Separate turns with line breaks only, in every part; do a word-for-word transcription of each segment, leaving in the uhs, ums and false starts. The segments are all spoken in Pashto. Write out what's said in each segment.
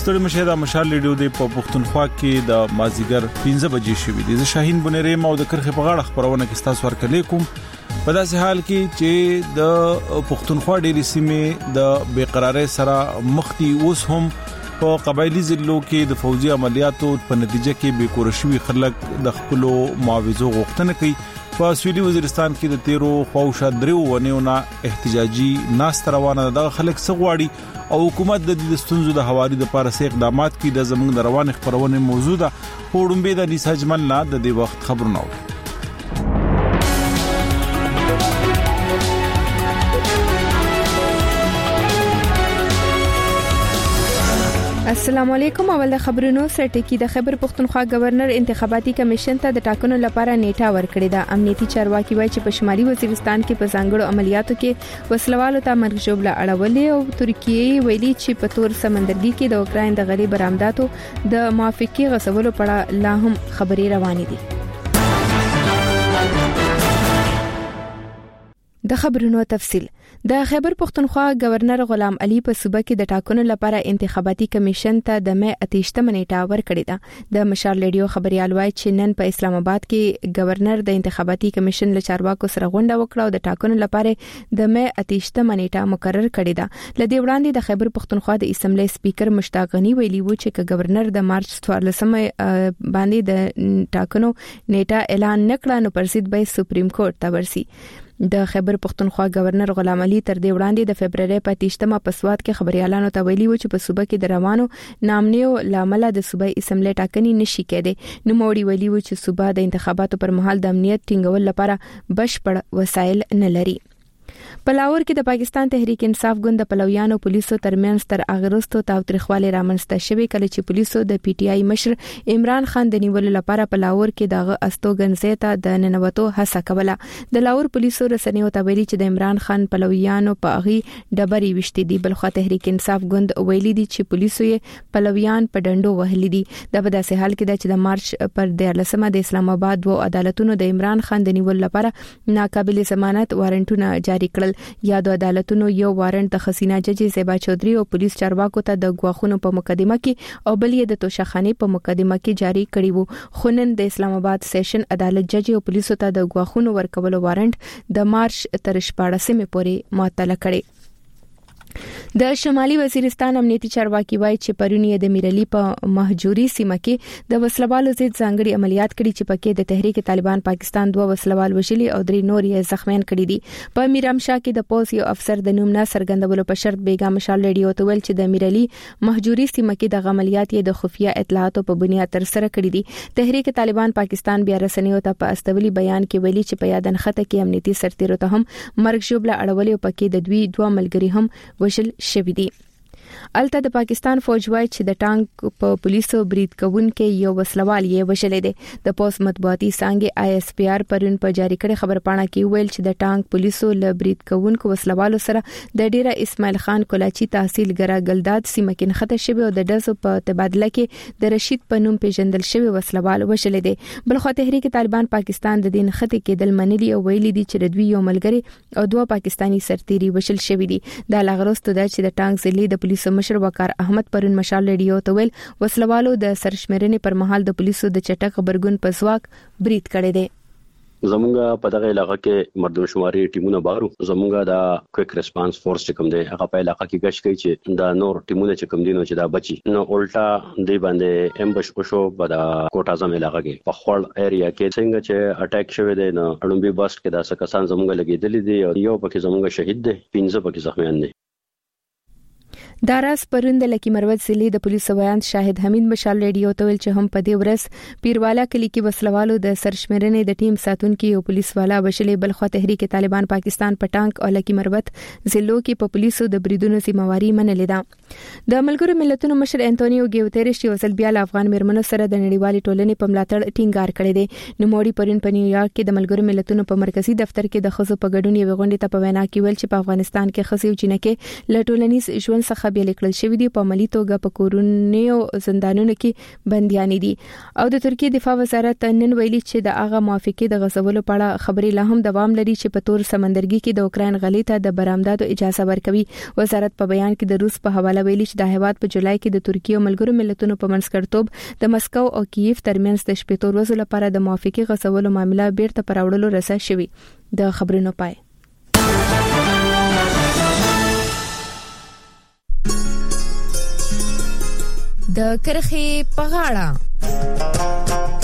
ستړي مشه د مشال ریډیو د پښتونخوا کې د مازیګر پنځه بجې شوې دي. زه شاهین بنيري مو د کرخه په غاړه خبرونه کې تاسو ورکړې کوم. په داسې حال کې چې د پښتونخوا ډېری سیمې د بیقراری سره مخ دي، اوس هم په قبایلی ضلعو کې د فوجي عملیاتو په نتیجه کې بیکورشوي خلک د خپل معاوضو غوښتنه کوي. په سویلي وزیرستان کې د تیرو خواوشا دریو ونیونه احتجاجي ناست روانه ده. خلک سغواړي او حکومت د دې ستونزو د حوالي د پاره سي اقدامات کوي. د زموږ د روان خبرونه موجوده پوډمبه د لیسا جمل نه د دې وخت خبرونه و.
السلام علیکم. اول د خبرونو سره ټکی د خبر پښتونخوا گورنر انتخاباتي کمیشن ته د ټاکنو لپاره نیټه ورکړې ده. امنیتي چارواکي وایي چې په شمالي وزیرستان کې په ځانګړو عملیاتو کې وسلوالو ته مرګ ژوبله اړولې او ترکیه ویلي چې په تور سمندرګي کې د اوکراین د غلي برآمداتو د موافقي غصبولو په اړه لا هم خبري روانې دي. د خبرونو تفصیل. د خیبر پښتونخوا گورنر غلام علي په صوبه کې د ټاکنو لپاره انتخاباتي کمیشن ته د مې اتهشتمه نیټه ورکړې ده. د مشال ریډیو خبريال وایي چې نن په اسلام آباد کې گورنر د انتخاباتي کمیشن له چارواکو سره غونډه وکړه او د ټاکنو لپاره د مې اتهشتمه نیټه مقرر کړې ده. لدې وړاندې د خیبر پښتونخوا د اسمبلی سپیکر مشتاق غنی ویلي و چې گورنر د مارچ څوارلسمه باندې د ټاکنو نیټه اعلان نکړه نو پرسید به سپریم کورټ ته ورسي. د خیبر پښتونخوا گورنر غلام علي تر دې وړاندې د فبرवरी په اتهشتمه په سواد کې خبريالانو ته ویلي و چې په صوبه کې د روانو نامنیو لامل د صوبای اسمبلی ټاکنې نشي کېده. نو موړي ویلي و چې صوبه د انتخاباتو پر مهال د امنیت ټینګول لپاره بشپړ وسایل نه لري. په لاهور کې د پاکستان تحریک انصاف ګوند د پلویانو پولیسو ترمنځ تر اغرستو تاوتریخواله رامنځته شوې کله چې پولیسو د پی ټی آی مشر عمران خان د نیولو لپاره په لاهور کې دغه استوګنځي ته د ننوتو هڅه کوله. د لاهور پولیسو رسنیو ته ویلي چې د عمران خان پلویانو په اغي ډبري وشتي دي. بلخو تحریک انصاف ګوند ویلي دي چې پولیسو یې پلویان په ډنډو وهلي دي. د په داسې حال کې چې د مارچ پر دیارلسمه د اسلام آباد وو عدالتونو د عمران خان د نیولو لپاره ناقابل ضمانت وارنټونه جاری کړل. یادو عدالتونو یو وارنټ د خزینه جج زیبا چودري او پولیس چارواکو ته د غواخونو په مقدمه کې او بل یې د توشخانه په مقدمه کې جاری کړی وو. خونن د اسلام آباد سیشن عدالت جج او پولیسو ته د غواخونو ورکولو وارنټ د مارچ تر شپاړسمه پورې معطل کړي. د شمالي وزیرستان امنیتي چارواکي وایي چې پرونی د میرلی په مهجوري سیمه کې د وسلوالو ضد ځانګړي عملیات کړي چې پکې د تحریک طالبان پاکستان دوه وسلوال وشلي او درې نور یې زخمیان کړي دي. په میرامشاه کې د پولیس یو افسر د نوم نه څرګندولو په شرط بیګا مشال ریډیو ته ویل چې د میرلی مهجوري سیمه کې د عملیات یې د خفیه اطلاعاتو په بنیاد تر سره کړي دي. تحریک طالبان پاکستان بیا رسنیو ته په استولي بیان کې ویلي چې په یادن خطه کې امنیتي سرتیرو ته هم مرګ ژوبله اړولې او پکې د دوی دوه ملګری هم وشل شوی دي. الته د پاکستان فوج وایي چې د ټانک په پولیسو برید کوونکو یو وسلوال یې وشلې دي. د پوس مطبوعاتي څنګه آی اس پی آر پرون په جاری کړي خبر پاڼه کې ویل چې د ټانک پولیسو له برید کوونکو وسلوالو سره د ډیره اسماعیل خان کولاچی تحصیل ګرا ګلداد سیمه کې نښته شوی او د دزو په تبادله کې د رشید پنوم پیژندل شوی وسلوال وشلې دي. بلخو تحریک طالبان پاکستان د دین خطه کې د منلي او ویلي دي چې د دوی یو ملګری او دوه پاکستانی سرتیري وشل شوی دي. د لاغرستو د چې د ټانک ضلع د پولیسو مشر وقار احمد پرون مشال ریډیو ته ویل وسلوالو د سرشمېرنې پر مهال د پولیسو د چټک خبرګون په ځواک برید کړی دی.
زمونږ په دغه علاقې کې مردم شماري ټیمونه بارو. زمونږ د کویک ریسپانس فورس چې کوم دی هغه په علاقې کې گشت کوي چې دا نور ټیمونه چې کوم دي نو چې دا بچي نو الټا دی باندې امبش وشو په د کوټ اعظم علاقې کې په خړ ایریا کې څنګه چې اٹیک شوی دی نو اړومبي باسټ کې دا څه کسان زمونږ لګیدل دي او یو پکې زمونږ شهید دی پنځه پکې زخمیان دي.
داراس پروند لکی مروت ضلع د پولیسو بیان شاهد حمید مشال ریډیو ته ویل چې هم په دې ورځ پیروالا کلی کې وسلوالو د سرشمېرنې د ټیم ساتونکو او پولیس والا وشلې. بلخو تحریک طالبان پاکستان په ټانک او لکی مروت ضلعو کې په پولیسو د بریدونو ذمہواری منلې ده. د ملګرو ملتونو مشر انټونیو ګیوتریش یو ځل بیا افغان مرمنو سره د نړیوالې ټولنې په ملاتړ ټینګار کړی دی. نو موړي پرون په نیویارک کې د ملګرو ملتونو په مرکزی دفتر کې د خزو په ګډون یو غونډه ته په وینا کې ویل چې په افغانستان کې خزو جنکه له ټولنیز ژوند څخه څخه بیل کړل شوې دي په عملی توګه په کورونیو زندانونو کې بنديان دي. او د ترکیه دفاع وزارت نن ویلي چې د هغه موافقه د غزولو په اړه خبرې لا هم دوام لري چې په تور سمندرګي کې د اوکرين غلې ته د برآمداتو اجازه ورکوي. وزارت په بیان کې د روس په حواله ویلي چې د هیواد په جولای کې د ترکیه ملګرو ملتونو په منځګړیتوب د مسکو او کیف ترمنځ د شپږ ورځې لپاره د موافقه غوښتلو معاملې بیرته پراوړلو رسا شوی. د خبرونو پای د کرخي پغاړه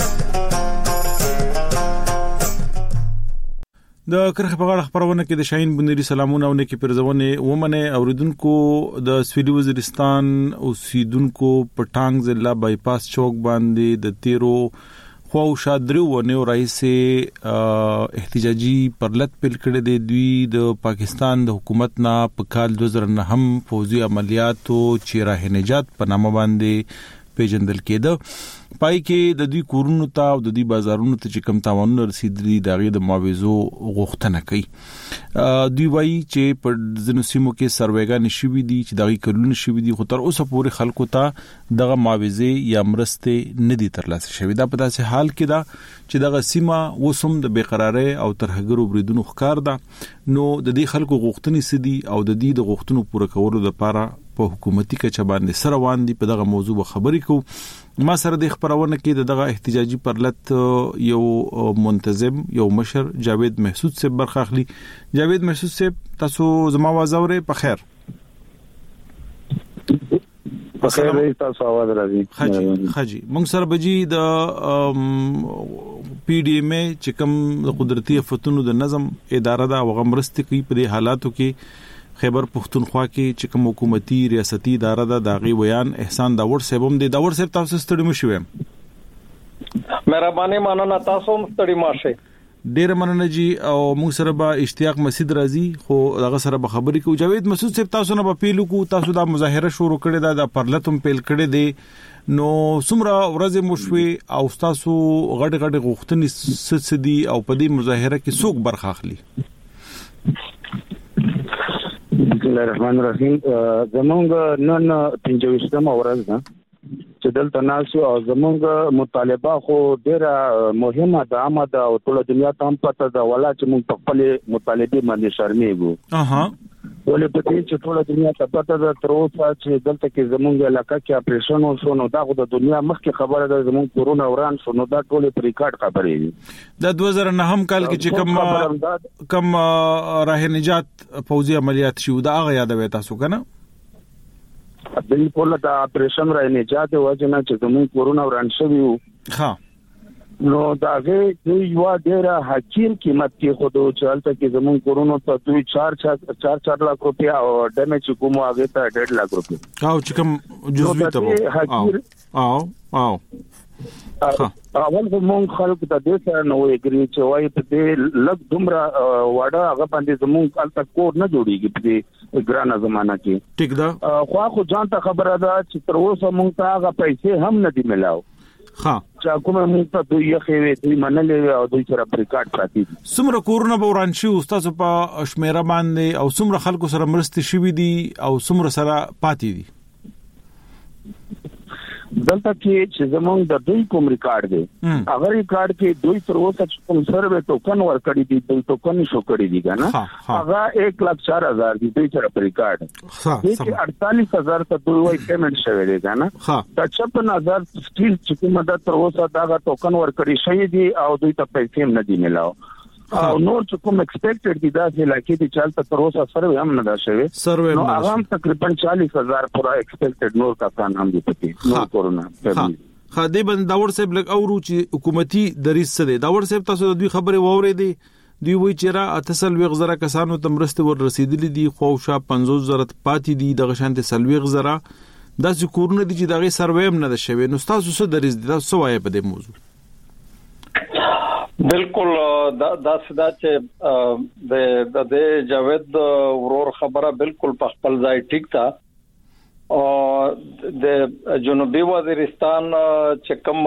د کرخه په غاړه خبرونه کې د شاهین بنيري سلامونه او نکي پرځونه ومنه اوریدونکو د سویډي وزیرستان اوسیدونکو پټانګ ضلع بایپاس چوک باندې د تیرو خو شادرو ونیو رئیس احتجاجي پرلط پیل کړي د دوی د پاکستان د حکومت نه په کال دو هزار نهم فوزي عملیاتو چې راه نجات په نامه باندې پیژندل کېده. پای کې د دوی کورونو ته او د دوی بازارونو ته چې کم تاوانونه رسیدلي دغه د معاوضو غوښتنه کوي. دوی وایي چې په ځینو سیمو کې سروېګان شوي دي چې دغه کلونه شوي دي خو تر اوسه پورې خلکو ته دغه معاوضه یا مرسته نه دي ترلاسه شوي. دا په داسې حال کې دا چې دغه سیمه وسوم د بیقراری او ترهګرو بریدونو ښکار ده. نو د دې خلکو غوښتنې سدي او د دې د غوښتنو پوره کولو لپاره په حکومتي کچه باندې سره وان دي په دغه موضوع خبرې کو. ما سره د خبرونه کې دغه احتجاجي پرلط یو منتظم یو مشر جاوید محسود سے برخه اخلي. جاوید محسود سے تاسو زما आवाज اورئ؟ په خیر
په خیر تاسو आवाज راځي.
خاجي خاجي موږ سره بجی د پی ډی ایم چې کوم د قدرتي فتونو د نظم اداره دا وغمرستي کوي په دې حالاتو کې خیبر پختونخوا کې چې کوم حکومتي ریاستي اداره ده داغي بیان احسان داور صاحبم دي. داور صاحب تاسو ستړي مشوم؟
مهرباني مننه تاسو هم ستړي ماشه.
ډیر مننه جی. او موږ سره به اشتیاق مسجد راځي خو دغه سره به خبرې کوو. جاوید مسعود صاحب تاسو نه په پیلو کو تاسو دا مظاهره شروع کړی دا د پرلتم پیل کړی دی نو څومره ورځې مشوي او تاسو غټ غټ غوښتنې سدي او په دې مظاهره کې څوک برخه اخلي؟
بسم الله الرحمن الرحیم. زمونږ نن پنځويشتمه ورځ ده چې دلته ناسو او زمونږ مطالبه خو ډیره مهمه ده عامه ده او ټول دنیا ته هم پته ده ولا چې موږ په خپل مطالبه باندې شرمېږو. اها ولې په دې چې ټول دنیا ته پته ده تر اوسه چې دلته کې زمونږ علاقه کې اپریشن وشو نو دا خو د دنیا مخکې خبره ده زمونږ کورونا وران شو نو دا ټول په ریکارډ خبرې دي.
د دو هزار نهم کال کې چې کوم کوم راه نجات فوزي عملیات شو دا هغه یادوي تاسو کنه؟
بالکل دا اپریشن راه نجات وجنه چې زمونږ کورونا وران شوی وو.
ها
نو دا غي یو ډیره حقیر قیمت کې خود چلته کې زمون کورونا ته دوی چار چار چار لک روپیا او ډیمیج کومو هغه ته ډېر لک روپیا
او چې کوم جزوی ته او او
او اول کوم خلک ته د سره نو اګری چې وای په دې لګ دومره واډه هغه باندې زمون کال تک کور نه جوړیږي په دې ګرانه زمانہ کې.
ټیک ده
خو خو ځان ته خبره ده چې تر اوسه مونږ ته هغه پیسې هم نه دی ملاو.
ها
چې کومه موږ ته دوی یې دوی منلې او دوی سره پریکارډ پاتې دي.
څومره کورونا بوران شي استاد په شمیره باندې او څومره خلکو سره مرستې شوي دي او څومره سره پاتې دي؟
دلته کې چې زمونږ د دوی کوم ریکارډ دی هغه ریکارډ کې دوی تر اوسه کوم سروې ټوکن ورکړي دي دوی ټوکن شو کړی دي کنه هغه ایک لک چار هزار دی دوی سره ریکارډ دی چې اړتالیس هزار ته دوی وای پیمنٹ شوی دی کنه دا چپن هزار سټیل چې کومه د تر اوسه دا ټوکن ورکړي شوی دي او دوی ته پیسې هم نه دي ملاو او نور چې کوم ایکسپیکټډ دي دا چې لکه دي چالت تر اوسه سروې هم نه دا شوی نو هغه هم تقریبا چالیس هزار پورا ایکسپیکټډ نور کسان هم دي پکې نو کورونا
خدای بند داور صاحب لک اورو چې حکومتي دریس څه دی داور صاحب تاسو د دوی خبره ووري دي دوی وی چې را اتصل وغ زره کسانو ته مرسته ور رسیدلې دي خو شا پنځوس زره پاتې دي د غشانته سلويغ زره د ذکرونه دي چې دغه سروې هم نه ده شوی نو تاسو څه دریس دي تاسو وایي په دې موضوع؟
بالکل دا دا سدا چې د د جاوید ورور خبره بالکل په خپل ځای ټیک تا او د جنوبي وزیرستان چې کوم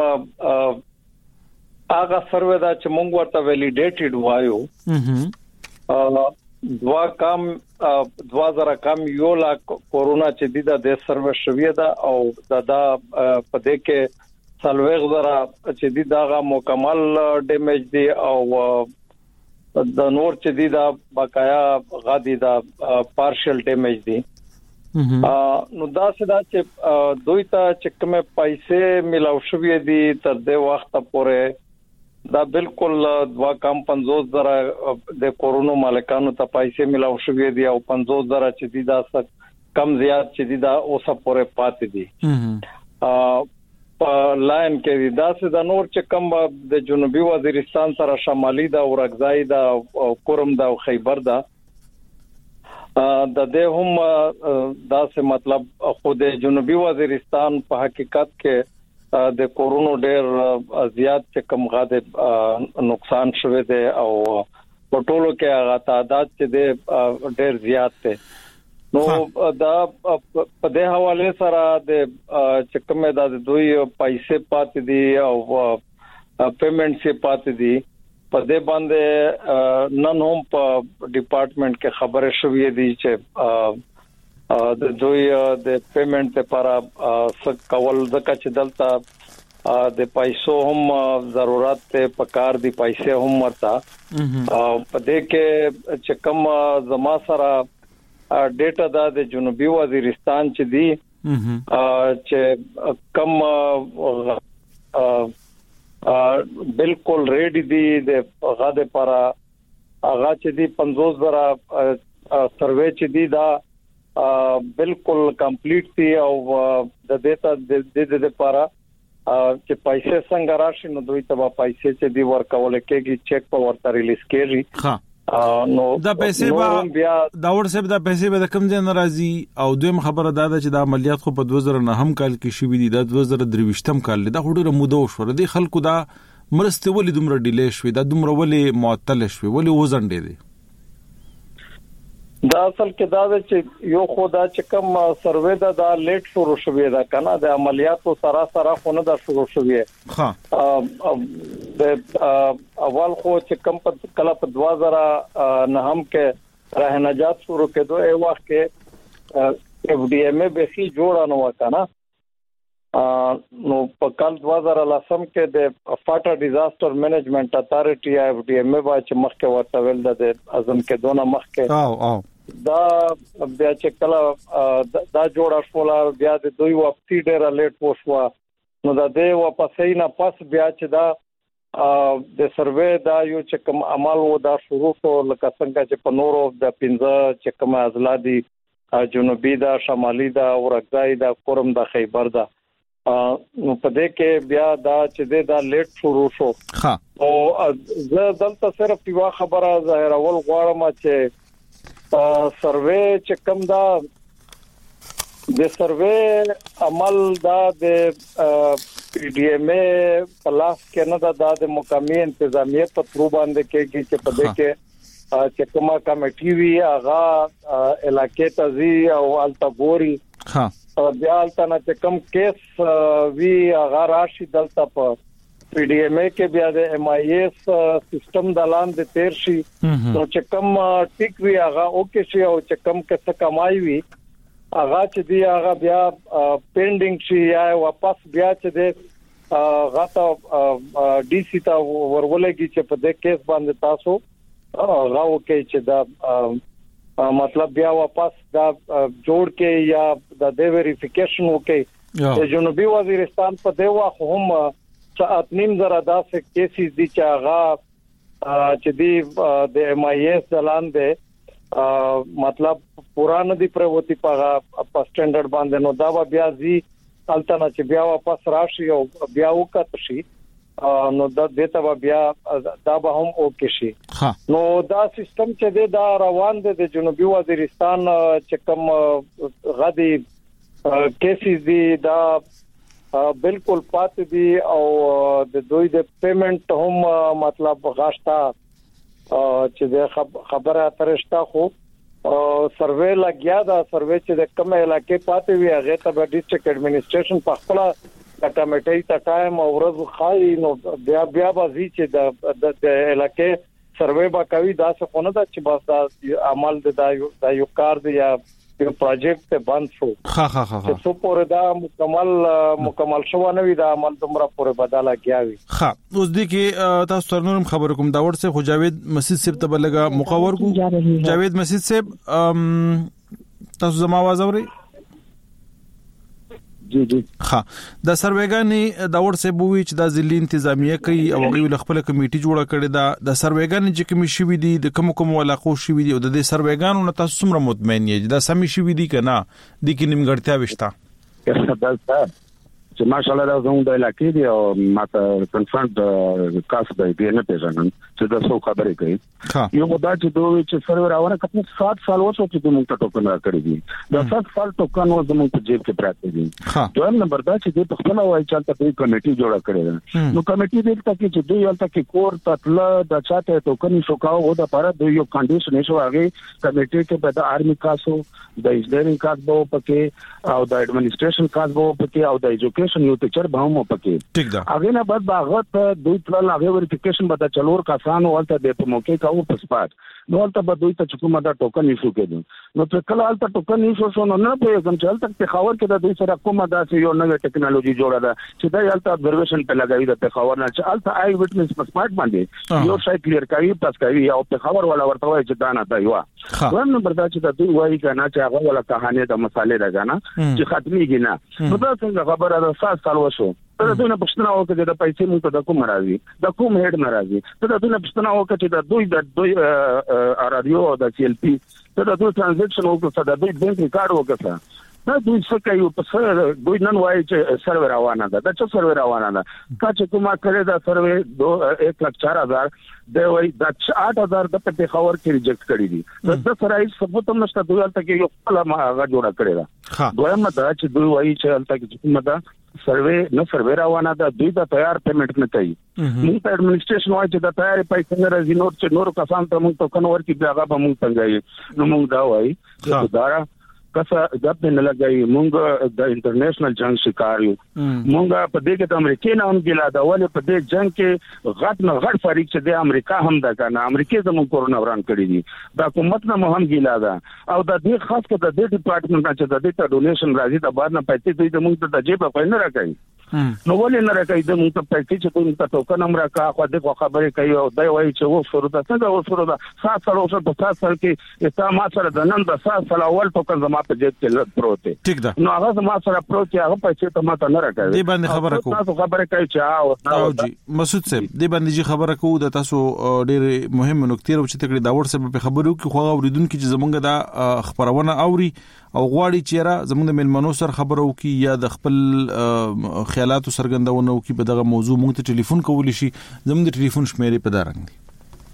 هغه سروې دا چې مونږ ورته ویلیډیټډ وایو دوا کم دوا زره کم یو لا کورونا چې د د سروس شوی دا او دا د پدې کې سلويغ زره چې د دغه مکمل ډیمیج دی او د نور چې دی دا بقایا غادي دا پارشل ډیمیج دی نو دا سدا چې دوی ته چې کومه پیسې ملاو شوې دي تر دې وخت پورې دا بالکل دوا کم پنځوس زره د کورونا مالکانو ته پیسې ملاو شوې دي او پنځوس زره چې دي دا کم زیات چې دي دا اوسه پورې پاتې دي په لاین کې دا سدا نور چې کم د جنوبي وزیرستان سره شمالي دا او رغزای دا او کورم دا او خیبر دا د دې هم دا څه مطلب خو د جنوبي وزیرستان په حقیقت کې د کورونا ډېر زیات چې کم غاده نقصان شوه دي او په ټولو کې هغه تعداد چې ډېر زیات دي نو دا په دې حواله سره د چې کومه د دوی پیسې پاتې دي او پیمنٹ سي پاتې دي په دې باندې نن هم په ډپارټمنټ کې خبره شوې دي چې د دوی د پیمنٹ لپاره څه کول ځکه چې دلته د پیسو هم ضرورت ته پکار دي پیسې هم ورته په دې کې چې کوم زما سره ډیټا دا د جنوبي وزیرستان چې دی چې کم بالکل ریډي دي د غاده پر هغه چې دی پنځوس زره سروې چې دی دا بالکل کمپلیټ دي او د دیتا د دې لپاره چې پیسې څنګه راشي نو دوی ته پیسې چې دی ورکول کېږي چیک په ورته ریلیز کېږي ها نو
دا پیسې به دا ورسې دا پیسې به د کم ځای ناراضي او دویم خبره دا ده چې د عملیات خو په دوه زره نه هم کال کې شوې دي د دوه زره درويشتم کال دا هډوره موده وشو دي خلکو دا مرسته ولې دومره ډیلی شوې دا دومره ولې معطل شوې ولې وزنډې دي
دا اصل کې دا چې یو خدا چې کوم سروې دا د لیټ شروع شوې ده کنه د عملیاتو سره سره خونه دا شروع شوې ها د اول خو چې کوم په کله په دوه زره نه هم کې راه نجات شروع کېدو ای وخت کې اف ډي ام ای به شي جوړه نو کنه نو په کال دوه زره لسم کې د فاټا ډیزاستر مینجمنت اتھارټي اف ډي ام ای با چې مخکې ورته ویل د اعظم کې دونه مخکې
او او
دا بیا چې کله دا جوړه شوله بیا د دوی واپسی ډېر لیټ وشو نو دا د واپسې نه پس بیا چې دا د سروې دا یو چې کوم عمل و دا شروع شو لکه څنګه چې په نورو د پنځه چې کوم ازلادي جنوبي دا شمالي دا او رغزای دا کورم دا خیبر دا نو په دې کې بیا دا چې دا لیټ شروع شو
ها
او زه دلته صرف یو خبره ظاهرول غواړم چې سروې چې کوم دا د سروې عمل دا د پی ډي ام ای پلاس کې نه دا د مقامی انتظامیه په ترو باندې کې چې په دې کې چې کومه کمیټي وی هغه علاقې ته زی او التګوري
ها
بیا التنه چې کوم کیس وی هغه راشي دلته په پی ډي ام ای کې بیا د ایم آی ایس سیستم د لاندې تیر شي نو چې کوم ټیک وی هغه اوکے شي او چې کوم څه کمای وی هغه چې دی هغه بیا پینډینګ شي یا واپس بیا چې دی غاټه ډي سي ته ورولېږي چې په دې کیس باندې تاسو هغه اوکے چې دا مطلب بیا واپس دا جوړ کې یا د دې ویریفیکیشن وکي د جنوبي وزیرستان په دی واخ هم سات نیم زره داسې کیسز دي چې هغه چې دی د ایم آی ایس دلاندې مطلب پران دي پروتي په سټانډرډ باندې نو دا بیا زی الټنه چې بیا واپس راشي او بیا وکړ شي نو دا دته بیا دا به هم اوکې شي نو دا سیستم چې دا روان دي د جنوبي وزیرستان چې کوم غدي کیسز دي دا بالکل پات دي او د دوی د پیمنٹ هم مطلب غاشتا چې خبره اترشتا خو سروې لګیا دا سروې چې د کوم علاقې پاتې وي هغه ته د ډیسټریکټ ایڈمنسټریشن په خپل کټامیټي ټایم او ورځ خای نو بیا بیا بازي چې د علاقې سروې با کوي دا څه خونه دا چې بس دا عمل د یو کار دی یا یو پروجیکټ ته بند شو
ها ها ها
چې څو پورې دا مکمل مکمل شو نه وي دا عمل تمره پورې بدله کیږي.
ها اوس دې کې تاسو ترنورم خبر کوم دا ورته خو جاوید مسجد صاحب ته بلګه مقور کو جاوید مسجد صاحب تاسو زما आवाज اوري؟
جی جی
ها د سروېګانی دا ورته بووي چې د ځلې انتظامیه کوي او غوي خپل کمیټي جوړه کړې دا د سروېګانی چې کوم شي وي دي د کوم کوم علاقو شي وي دي او د سروېګانو نه تاسو څومره مطمئن یې دا سمي شي وي دي کنه د کې نیمګړتیا وشتا
چې ماشاءالله دا زموږ د علاقې دی او ماته کنفرنټ کاس دی دی نه پیژنم چې دا څو خبرې کوي یو مدا چې دوی چې سرور راوړه کته سات سال وشو چې موږ ته ټوکن راکړی دي دا سات سال ټوکن و زموږ په جیب کې پراته دي دویم نمبر دا چې د خپل وای چالت په کمیټي جوړه کړی ده نو کمیټي دې ته چې دوی ولته کې کور تطلا د چاته ټوکن شو کاو او د لپاره دوی یو کنډیشن شو هغه کمیټي کې په د آرمي کاسو د انجینرینګ کاس بو پکې او د ایڈمنسټریشن کاس بو پکې او د ایجوکیشن یو ټیچر به هم پکې
ټیک ده
هغه نه بعد باغت دوی تل هغه وریفیکیشن به د چلور کسانو ولته د په موقع کاو په سپات نو ولته به دوی ته کومه دا ټوکن ایشو کېدو نو چې کله ولته ټوکن ایشو شو نو نه په کوم چل تک په خبر کې د دوی سره کومه دا یو نوې ټیکنالوژي جوړه ده چې دا ولته ابزرویشن په لګوي د په خبر نه چې ولته آی وټنس په سپات باندې یو شای کلیر کوي پس کوي او په خبر ولا ورته وایي چې دا نه دا یو ورن نمبر دا چې دوی وایي کنه چې هغه ولا کہانی د مسالې ده کنه چې ختميږي نه نو دا څنګه خبره ده سات سال وشو دا دوی نه پښتنه وکړي د پیسې موږ ته د کوم راځي د کوم هډ ناراضي دا دوی نه پښتنه وکړي چې د دوی د دوی رادیو او د سی ال پی دا دوی ټرانزیکشن وکړي دا دوی بانک ریکارډ وکړي دا دوی څه کوي په سر دوی نن وایي چې سرور روانه ده دا چې سرور روانه ده کا چې کومه کړی دا سرور एक लाख चार हजार د وای د आठ हजार د په خبر کې ریجیکټ کړی دي د سره هیڅ ثبوت هم نشته دوی ته کې یو خپل ما هغه جوړه کړی دا دویم دا چې دوی وایي چې الته کې کومه دا سروې نه سروې روانه ده دوی دا تیار پیمنٹ نه کوي موږ ته ایڈمنسټریشن وایي چې دا تیار پیسې نه راځي نور چې نور کسان ته موږ ټوکن ورکړي بیا هغه به موږ څنګه نو موږ دا وایي چې دا کسا جب نه لګای مونږ د انټرنیشنل جنگ شکار یو مونږ په دې کې د امریکای نه هم ګلا دا ولې په دې جنگ کې غټ نه غټ فریق چې د امریکا هم دا کنه امریکای زموږ کورونا وران کړی دي دا حکومت نه هم ګلا دا او د دې خاص کې د دې ډپارټمنټ چې د دې ته ډونیشن راځي د بعد نه پیسې دوی د مونږ ته جیب په نه راکړي نو ولې نه راکړي د مونږ ته پیسې چې دوی ته ټوکن هم راکا خو دې خبرې کوي او دا وایي چې و شروع ده څنګه و شروع ده سات سال اوسه په سات سال کې استا ما سره د نن د سات سال اول ټوکن زما په جیب کې پروت
ټیک ده
نو هغه زما سره پروت هغه پیسې ته ما ته نه راکړي
دې باندې خبره کوم
تاسو خبره کوي چې
او جی مسعود صاحب دې باندې خبره کوو د تاسو ډېر مهم نکته راو چې تکړه دا ورسره په خبرو کې خو اوریدونکو چې زمونږ دا خبرونه اوري او غواړي چې را زمونږ د ملمنو سره خبرو کی یا د خپل خیالات سرګندونه کی په دغه موضوع مونږ ته ټلیفون کولی شي زمونږ د ټلیفون شمیرې په دارنګ دي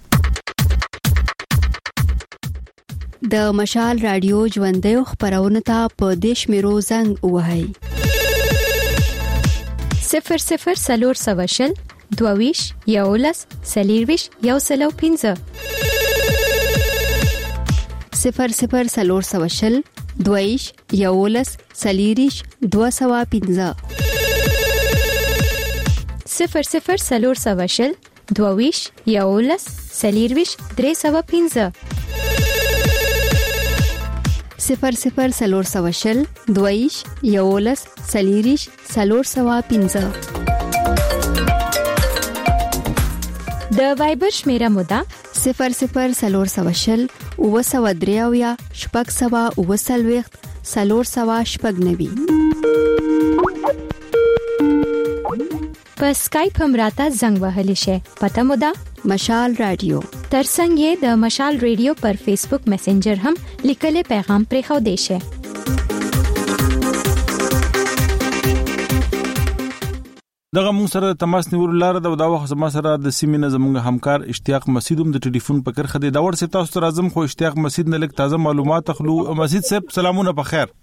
د مشال رادیو ژوندې خبرونه ته په دیش میرو زنګ وهاي صفر صفر سلور سواشل دوویش یولس سلیرویش یو سلو پینځه صفر صفر سلور سواشل دویش یولس سلیریش دو سوا پینځه صفر صفر سلور سواشل دوویش یولس سلیرویش درې سوا پینځه صفر صفر سلور سواشل دویش یولس سلیریش سلور سوا پینځه د وایبر شمیره مودا صفر صفر سلور سواشل او سوا دریاویا شپږ سوا او سلويخت سلور سوا شپږ نوي په اسکایپ هم راته زنګ وهلی شي پته مودا مشال رادیو ترڅنګ یې د مشال رادیو پر فیسبوک میسنجر هم لیکلي پیغام پرې خو دی شي
دغه مون سره تماس نیول لار د دا وخت ما سره د سیمینه زمونږ همکار اشتیاق مسیدوم د ټلیفون په کرخه دی دا ور سي تاسو تر اعظم خو اشتیاق مسید نه لک تازه معلومات خلو مسید صاحب سلامونه په خیر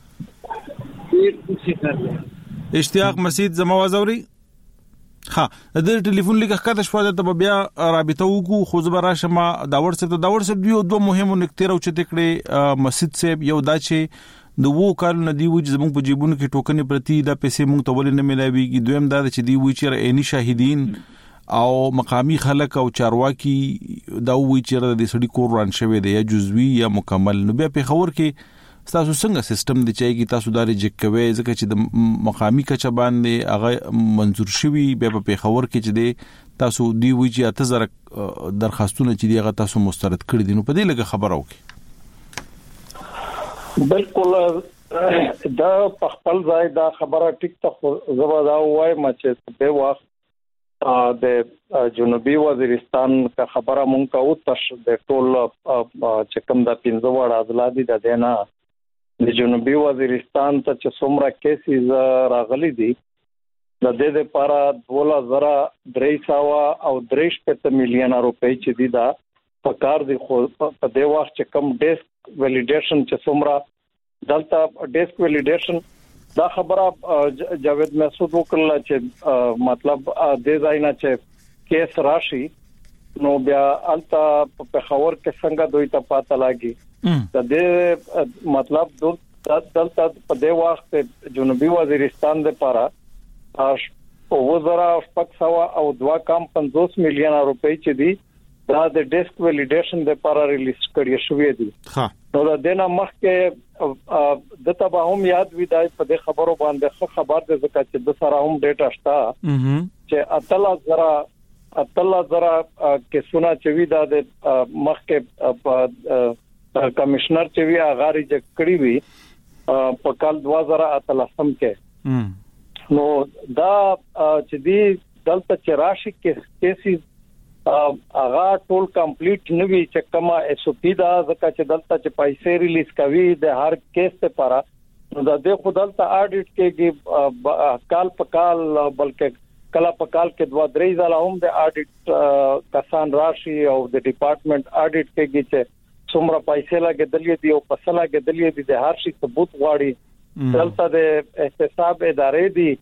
اشتیاق مسید زما وزوري ها د ټلیفون لیک ښکته شو د بیا رابطه وکړو خو زبر راشم دا ورسره دا ورسره یو دوه مهمو نکته راوچ تکړه مسجد صاحب یو دا چې د وو کال نه دی وځ زموږ په جیبونو کې ټوکنې پرتی دا پیسې مونږ ته ولې نه ملایويږي دویم دا چې دی وی چې عیني شاهدین او مقامی خلک او چارواکي دا وی چې د سړي کور ران شوی دی یا جزوی یا مکمل. نو بیا په خبر کې تاسو څنګه سیستم دی چې تاسو داري جک کوي ځکه چې د مقامی کچه باندې هغه منظور شوی بیا په خبر کې چې دی تاسو دی وی چې اته زره درخواستونه چې دی هغه تاسو مسترد کړی دي. نو په دې لګه خبر اوکي.
بالکل دا په خپل ځای دا خبره ټیک ته زبر دا وایم چې په وخت د جنوبي وزیرستان کا خبره مونږ کا او تش د ټول چې کوم د پنځه وړ اضلاع دي د دینا د جنوبي وزیرستان ته چې څومره کیسز راغلي دي د دې لپاره دوه زره درې سو او درې شپږ میلیون روپۍ چې دي دا په کار دي. خو په دې وخت چې کوم ډیسک ویلیډیشن چې څومره دلته ډیسک ویلیډیشن دا خبره جاوید مسعود وکړه چې مطلب د ځاینا چې کیس راشي نو بیا التا په خبر کې څنګه دوی ته پاتہ لاګي د دې مطلب دلته په دې وخت جنوبي وزیرستان د پاره او وزرا شپږ سو او دوه کم پنځوس میلیون روپۍ چې دي دا د ډیسک ویلیډیشن د پاره ریلیز کړی شوې دي. ها نو دا دنه مخکې د تباهم یاد وی دای په دې خبرو باندې خبر د زکات چې د سره هم ډیټا شته چې اتلا زرا اتلا زرا کې سنا چې وی دا د مخکې کمشنر چې وی اغاری جکړی وی په کال دوه زره اتلس سم کې نو دا چې دی دلته چې راشي کې کیسز اغا ټول کمپلیټ نوی چې کما ایس او پی دا ځکه چې دلته چې پیسې ریلیز کوي د هر کیس لپاره نو دا د خدلته اډیټ کې کال په کال بلکې کلا په کال کې دوه درې ځله هم د اډیټ کسان راشي او د ډپارټمنٹ اډیټ کوي چې څومره پیسې لګیدلې دي او پسې لګیدلې دي د هر شي ثبوت غواړي. دلته د احتساب ادارې دي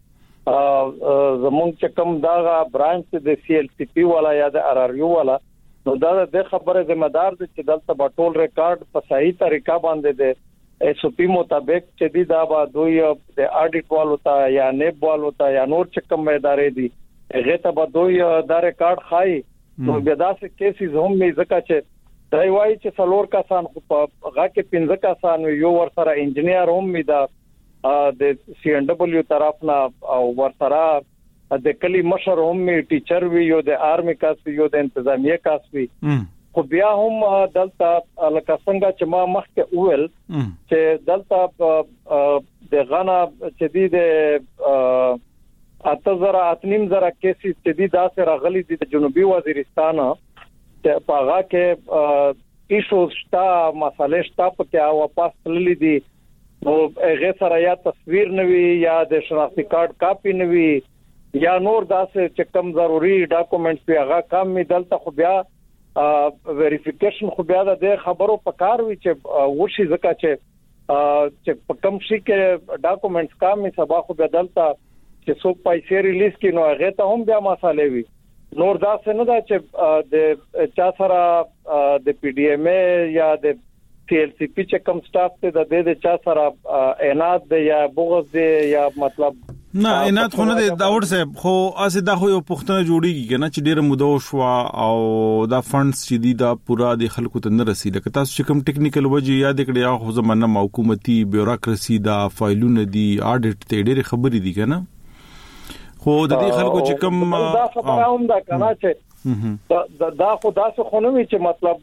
زمونږ چې کوم دا برانچ د سی ایل سی پی والا یا د ار ار یو والا نو دا د خبره ذمہ دار دي چې دلته په ټول ریکارډ په صحیح طریقه باندې د ایس او پی مطابق چې دی دا به دوی د اډیټ والو ته یا نیب والو ته یا نور چې کوم ادارې دي هغه ته به دوی دا ریکارډ خای نو بیا دا څه کیسز هم می زکه چې دا وایي چې څلور کسان خو په هغه کې پنځه کسان یو ور سره انجنیر هم می دا د سی ان ډبلیو طرف نه او ور سره د کلی مشر هم می ټیچر وی یو د آرمی کاس وی یو د انتظامیه کاس وی خو بیا هم دلته لکه څنګه چې ما مخکې وویل چې دلته د غنا چې دی د اته زره اتنیم زره کیسز چې دی دا سره غلي دي د جنوبي وزیرستان چې پاغه کې ایشو شتا مسالې شتا په کې او واپس تللی دي نو هغه سره یا تصویر نوي یا د شناختی کارت کاپی نوي یا نور داسې چې کوم ضروری ډاکومېنټس په هغه کم می دلته خو بیا ویریفیکیشن خو بیا د خبرو پکار وی چې ورشي زکه چې چې په کوم شي کې ډاکومېنټس کم می سبا خو بیا دلته چې څو پیسې ریلیز کینو هغه ته هم بیا مسالې وي نور دا څنګه دا چې د چا سره د پی ډی ایم ای یا د سی ایل سی پی چې کوم سټاف ته د دې چا سره اعنات دی یا بغض دی یا مطلب
نه اعنات خو نه دی داور صاحب خو اسه دا خو یو پښتنه جوړیږي کنه چې ډیره مودو شو او دا فندز چې دی دا پورا د خلکو ته نه رسیدل که تاسو چې کوم ټیکنیکل وجه یاد کړئ یا خو زمانه حکومتي بیوروکراسي دا فایلونه دی اډیټ ته ډیره خبرې دي کنه خو د دې خلکو چې کوم
دا خبره هم دا کنه چې دا دا خو دا څه خو نه وی چې مطلب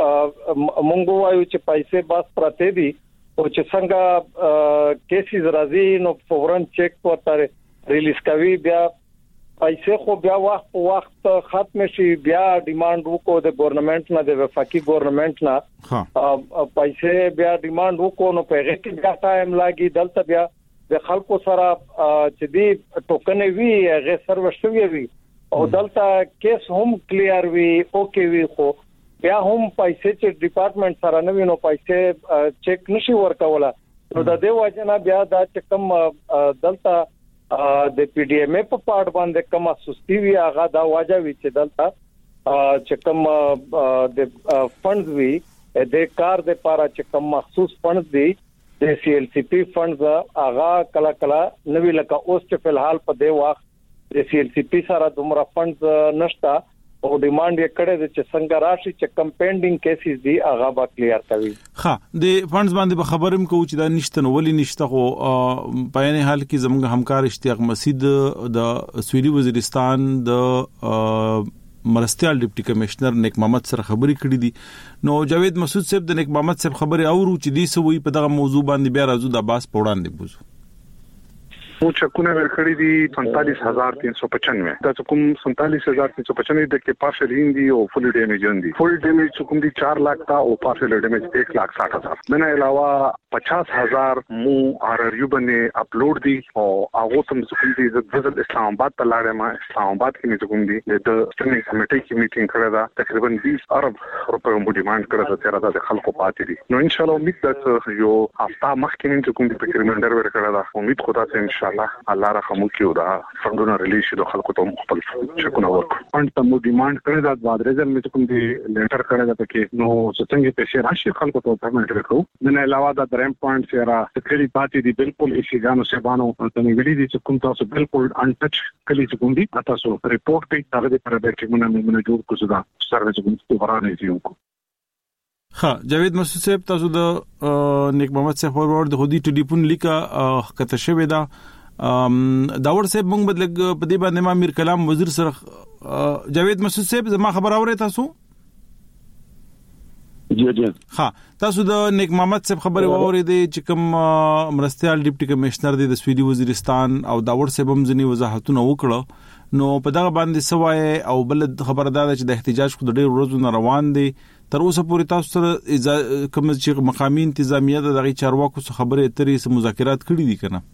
مونږ وایو چې پیسې بس پراته دي او چې څنګه کیسز راځي نو فورن چیک ورته ریلیز کوي بیا پیسې خو بیا وخت په وخت ختم شي بیا ډیماند وکړو د ګورنمنت نه د وفاقي ګورنمنت نه پیسې بیا ډیماند وکړو نو په هغه کې بیا ټایم لاګي دلته بیا د خلکو سره چې دی ټوکن وی هغه سرور شوی وی او دلته کیس هم کلیر وی اوکے وی خو بیا هم پیسې چې ډپارټمنټ سره نه وینو پیسې چیک نشي ورکوله نو د دې وجنه بیا دا چې کوم دلته د پی ډی ایم ای په پارت باندې کومه سستی وی هغه دا واجب وی چې دلته چې کوم د فندز وی د کار د لپاره چې کوم مخصوص فندز دي د سی ایل سی پی فندز هغه کلا کلا نوی لکه اوس چې په الحال په دی وخت د سی ال سی پی سره دومره فندز نشته او ډیماند یې کړی د چې څنګه راشي چې کمپینډینګ کیسز دی هغه به کلیر کوي.
ها د فندز باندې به خبرم کوو چې دا نشته نو ولې نشته خو په یعنی حال کې زموږ همکار اشتیاق مسعود د سویلي وزیرستان د مرستيال ډیپټي کمشنر نیک محمد سره خبرې کړې دي. نو جاوید مسعود صاحب د نیک محمد صاحب خبرې اورو چې دې سوي په دغه موضوع باندې بیا راځو د باس پوړاندې بوزو.
مو چکونه ورکړی دي पैंतालीस हज़ार तीन सौ पचानवे دا کوم पैंतालीस हज़ार तीन सौ पचानवे د کې پارشل هندي او فل ډیمیج هندي فل ډیمیج کوم دي चार लाख تا او پارشل ډیمیج एक लाख साठ हजार منه علاوه पचास हज़ार مو ار ار یو باندې اپلوډ دي او هغه تم کوم دي د اسلام آباد ته لاړم اسلام آباد کې مې کوم دي د سټینډینګ کمیټې کې میټینګ کړه دا تقریبا बीस ارب روپے مو ډیماند کړه د تیرا د خلکو پاتې دي. نو ان شاء الله امید ده یو هفته مخکې مې کوم دي په ریمایندر ورکړه دا امید خدا ته ان شاء الله الله رحم وکړي دا فندونه ریلیز شي د خلکو ته خپل چکونه ورکړي. فند ته مو ډیماند کړی دا بعد رزل مې کوم دي لیټر کړی دا کې نو څنګه پیسې راشي خلکو ته پیمنټ وکړو. نه علاوه دا دریم پوینټ سره سکري پاتې دي بالکل هیڅ غانو سبانو ته نه ویلي دي چې کوم تاسو بالکل ان ټچ کلی چې کوم دي تاسو ریپورت کوي هغه د پرایویټ ټیمونه مې جوړ کوو دا سرویس کوم څه ورانه دي کو.
ها جاوید مسعود صاحب تاسو د نیک محمد صاحب ورور د هودي ټلیفون لیکه کته شوی دا داور صاحب موږ بدلګ په دې باندې ما میر کلام وزیر سره جاوید مسعود صاحب زما خبر اورئ تاسو؟
جی جی
ها تاسو د نیک محمد صاحب خبر اورئ چې کوم مرستيال ډیپټي کمشنر دی د سویلي وزیرستان او داور صاحب هم ځنی وضاحتونه وکړه. نو په دغه باندې سوای او بل خبردار چې د احتجاج خو د ډېر ورځو نه روان دي تر اوسه پورې تاسو سره کوم چې مقامي انتظامیه د دغه چارواکو سره خبرې اترې سره مذاکرات کړې دي کنه؟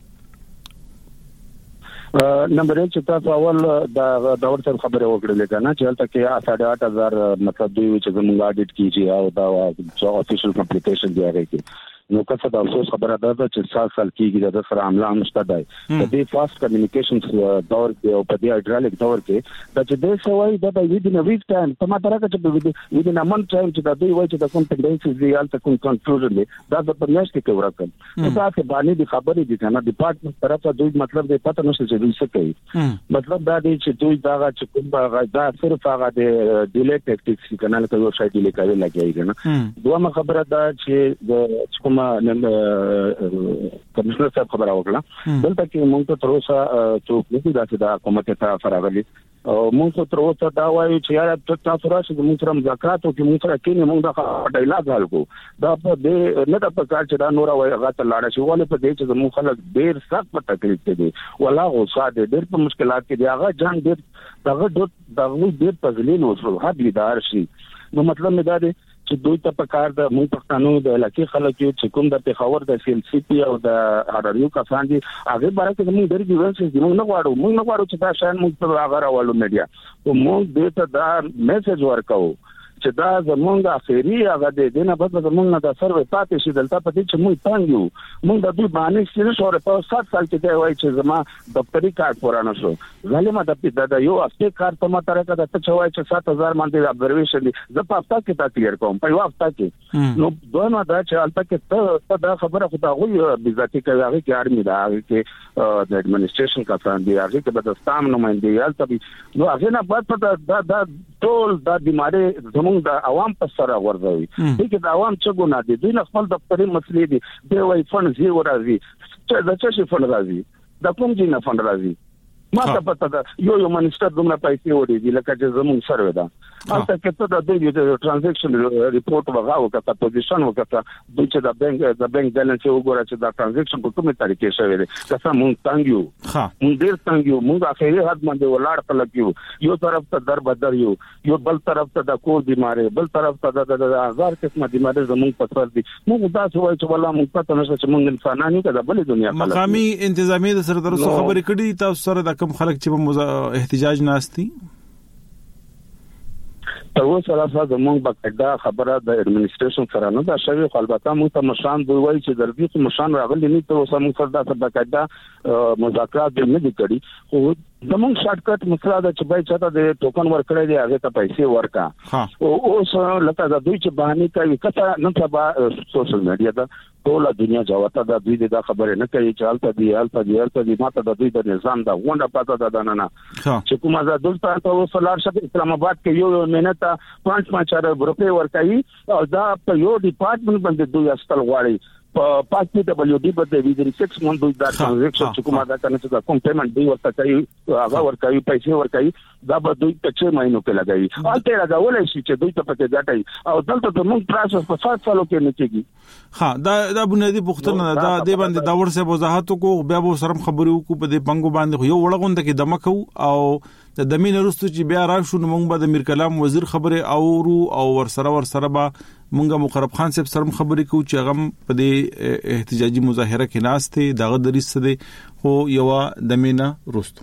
نمبر ایک چې تاسو اول دا داور صاحب خبره وکړلې کنه چې هلته کې ساڑھے آٹھ هزار مطلب دوی چې زموږ اډیټ کیږي او دا افیشل کمپلیټیشن دی هغه کې نو کله دا اوس خبره ده چې سال سال کېږي د سره عمله مشته دی د دې فاست کمیونیکیشنز دور کې او په دې هایدرالک دور کې دا چې د سوي د ویدین ا ویک ټایم په ماته راکړه چې ویدین ا منث ټایم چې دا دوی وایي چې د کوم ټندنسیز دی الته کوم کنفیوژن دی دا د پرمیاشت کې ورکړل نو تاسو باندې د خبرې دي کنه ډپارټمنټ طرفه دوی مطلب د پته نشي چې دوی څه کوي مطلب دا دی چې دوی دا چې کوم دا صرف هغه د ډیلی ټیکټکس کنه لکه یو شای ډیلی کوي لګي کنه دوه خبره دا چې د کوم نن کمشنر صاحب خبره وکړه دلته کې موږ ته تر اوسه څوک نه دا چې دا حکومت ته فراغلي او موږ تر اوسه دا وایو چې یاره تاسو راشي موږ سره مذاکرات او موږ سره کېنه موږ د ډایلاګ حل کو دا په دې نه د پکار چې دا نور وایي هغه ته لاړ شي ولې په دې چې موږ خلک ډیر سخت په تکلیف کې دي ولا غوسه دي ډیر په مشکلات کې دي هغه جان ډیر دغه دغه ډیر په ځلین وسو حد لیدار شي نو مطلب مې دا دی چې دوی ته په کار د مونږ پښتنو د علاقې خلک یو چې کوم د پیښور د سی ال سی پی او د اراریو کسان دي هغه باره کې موږ ډېر ډیورسز دي موږ نه غواړو موږ نه غواړو چې دا شان موږ په هغه راوړو میډیا او موږ دې ته دا میسج ورکاو چې دا زمونږ اخیری هغه د دینه بد زمونږ نه د سروې پاتې شي دلته پاتې چې موږ تانګو موږ د دوی باندې سره شوره په سات سال کې دی وای چې زما دفتری کارت پورانه شو ظالما د پیدا د یو هفته کار په ماته راکړه د ته چوي چې سات هزار باندې ابزرویشن دي زه په هفته کې تا کلیر کوم په یو هفته کې نو دوه نه دا چې البته کې ته دا خبره خو دا غوي بذاتي کوي هغه کې ارمي دا هغه کې د اډمنستریشن کسان دي هغه کې د ستام نمائندګي البته نو هغه نه بعد په دا ټول د بیماری زموږ د عوام په سره ورځوي چې د عوام څه ګناه دي دوی خپل دفتري مسلې دي دی وای فن زی ورازي چې د څه شي فن راځي د کوم ځای نه فن راځي ما ته پته ده یو یو منسټر دومره پیسې وړي دي لکه چې زموږ سره ده البته کې ته د دوی د ترانزیکشن ریپورت وغاو کته پوزیشن وکړه دوی چې د بانک د بانک بیلانس وګوره چې د ترانزیکشن په کومه طریقې شوی دی که موږ تانګیو موږ ډیر تانګیو موږ اخیری حد باندې ولاړ کلک یو یو طرف ته در بدر یو یو بل طرف ته د کور بیماری بل طرف ته د هزار قسمه بیماری زموږ په سر دي موږ دا څه وایي چې والله موږ پته نشته چې موږ انسانانی کده بل دنیا په
مقامي انتظامیه سره درسو خبرې کړي تاسو سره د کوم خلک چې په احتجاج ناشتي
تر اوسه راځه زموږ بقاعده خبره د اډمنستریشن سره نه دا شوی خو البته موږ ته مشان دوی وایي چې درځي چې مشان راغلي نه تر اوسه موږ سره د بقاعده مذاکرات نه دي کړي خو زمون شارټکټ مسله د چبای چاته د ټوکن ورکړی دی هغه ته پیسې ورکا او اوس لکه د دوی چې باندې کوي کته نن سبا سوشل میډیا دا ټول دنیا جوړه دا دوی د خبره نه کوي چې حالت دی حالت دی حالت دی ماته د دوی د نظام دا غونډه پاته ده نه نه چې کومه ځا دلته ته وسلار شته اسلام آباد کې یو مهنت پانچ پانچ روپے ورکایي او دا په یو ډپارټمنټ باندې دوی استل غواړي په پاتې ډبلیو ډي باندې ویډري سکس مونږ دوی دا ټرانزیکشن چې کومه دا کنه چې دا کوم پیمنٹ دی ورته کوي هغه ورکایي پیسې ورکایي دا به دوی په څه ماینو کې لګایي البته راغولای شي چې دوی ته پکې ګټي او دلته ته موږ پروسس په سات سالو کې نه کېږي
ها دا دا بنیادی پوښتنه دا د باندې دا ورسه وضاحت کو بیا به سره خبرو کو په دې پنګو باندې یو وړغوند کې دمکو او د دمین رستو چې بیا راشو نو موږ به د میر کلام وزیر خبره اورو او ور سره ور سره به موږ مقرب خان صاحب سره خبرې کوو چې هغه په دې احتجاجي مظاهره کې ناشته دغه دریس ده خو یو دمینه رستو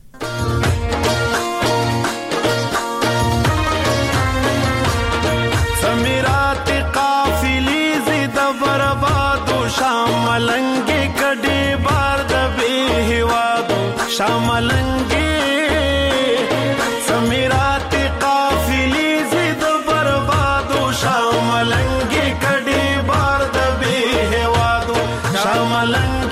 سمیرات قافلی زید برباد شاملنګ کډي بار د به هوادو شاملنګ سمیرات قافلی زید برباد شاملنګ کډي بار د به هوادو شاملنګ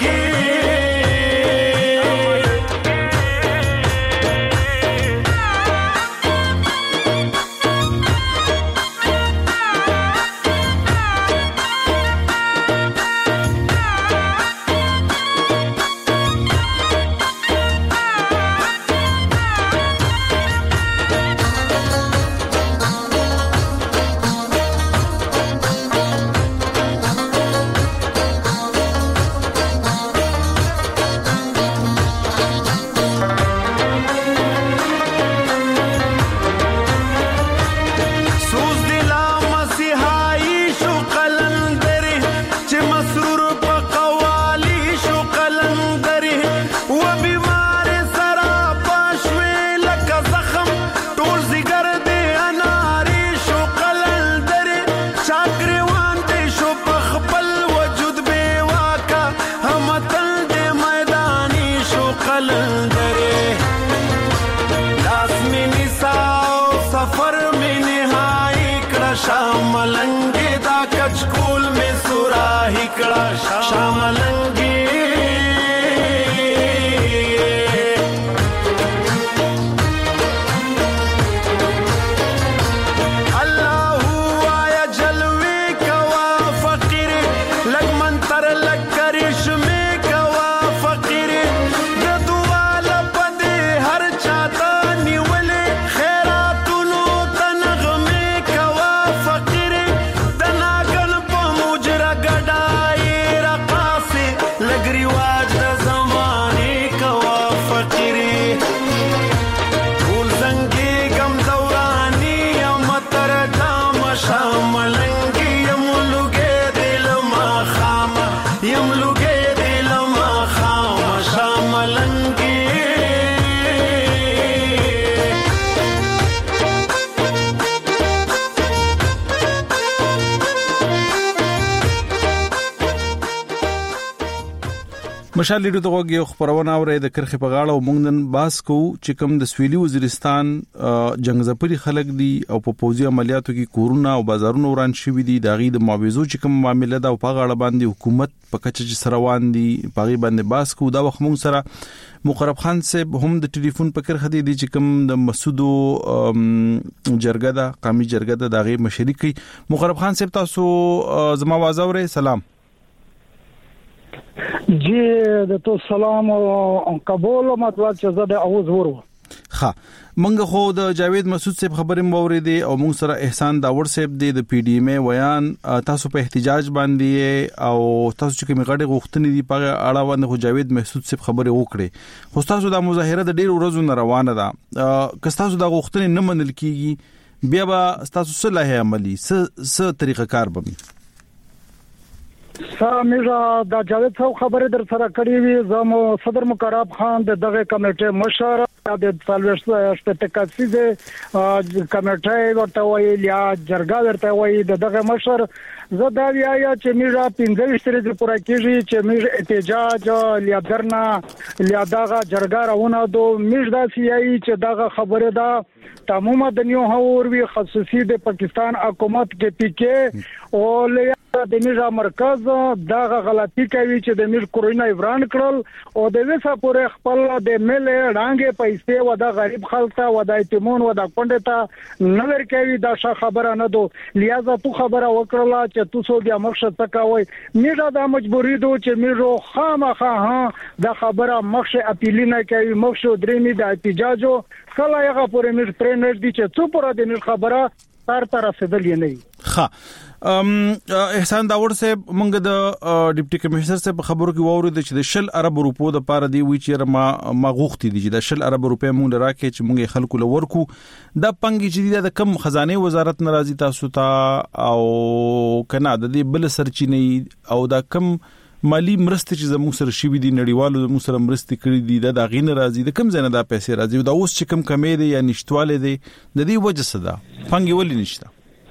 مشال لیډو دغه یو خبرونه اورې د کرخه په غاړه او موږ نن باس کو چې کوم د سویلي وزیرستان جنگزپري خلک دي او په پوزي عملیاتو کې کورونا او بازارونو وران شوي دي دغه د معاوضو چې کوم معاملې ده او په غاړه باندې حکومت په کچه سروان دي پاغي باندې باس کو دا وخت موږ سره مقرب خان صاحب هم د ټلیفون په کرخه دي چې کوم د مسعودو جرګه ده قومي جرګه ده دغه مشرکی مقرب خان صاحب تاسو زما आवाज اورئ سلام
جی د تو سلام او قبول مطلب چې زه د اوز ورو
ها منګه خو د جاوید مسعود صاحب خبرې موري دي او موږ سره احسان داور صاحب دی د پی ډی ایم ویان تاسو په احتجاج باندې او تاسو چې کومه غړي غوښتنې دي په اړه باندې خو جاوید مسعود صاحب خبرې وکړي خو تاسو د مظاهره د ډیر ورځې نه روانه ده که تاسو د غوښتنې نه منل کیږي بیا به تاسو صلاح عملی س س طریقه کار بمي
سامیرا د جاوید صاحب خبره در سره کړې وي زمو صدر مقرب خان د دغه کمیټې مشر د څلوېښت شپږ کسي د کمیټه ورته ویل یا جرګه ورته ویل دغه مشر زه دا ویایا چې میرا پنځه ویشت ورځې پوره کیږي چې میر احتجاج لیدرنا لیداغه جرګه راونه دو میر دا سیایي چې دغه خبره ده تمام دنیا هور وی خصوصي د پاکستان حکومت کې پی کې او له د میر مرکز دغه غلطي کوي چې د میر کورونا ایران کړل او د وسه پورې خپل د مل رانګې پیسې و د غریب خلک ته و د ایتمون و د کونډه ته نه ورکوي دا ښه خبره نه دو لیازه تو خبره وکړه چې تو سو بیا مقصد تکاوي میر دا مجبوری دو چې میرو خامخا ها د خبره مخشه اپیلینه کوي مخشه درېمي د احتجاجو کله هغه پورې میر پرنټ دي چې تو پر د میر خبره تر تر رسیدلې نه وي
ها ام احسان داور صاحب مونږ د ډیپټي کمشنر صاحب خبرو کې وورید چې د شل ارب روپو د پاره دی وی چې ما ما غوښتي دي چې د شل ارب روپې مونږ راکې چې مونږ خلکو لورکو د پنګي چې د کم خزانه وزارت ناراضي تاسو ته او کنه د دې بل سرچینی او د کم مالی مرسته چې زموږ سره شي دي نړیوالو زموږ سره مرسته کړې دي د داغین راځي د کم زنه دا پیسې راځي دا اوس چې کم کمې دي یا نشټواله دي د دې وجه څه ده پنګي ولې نشته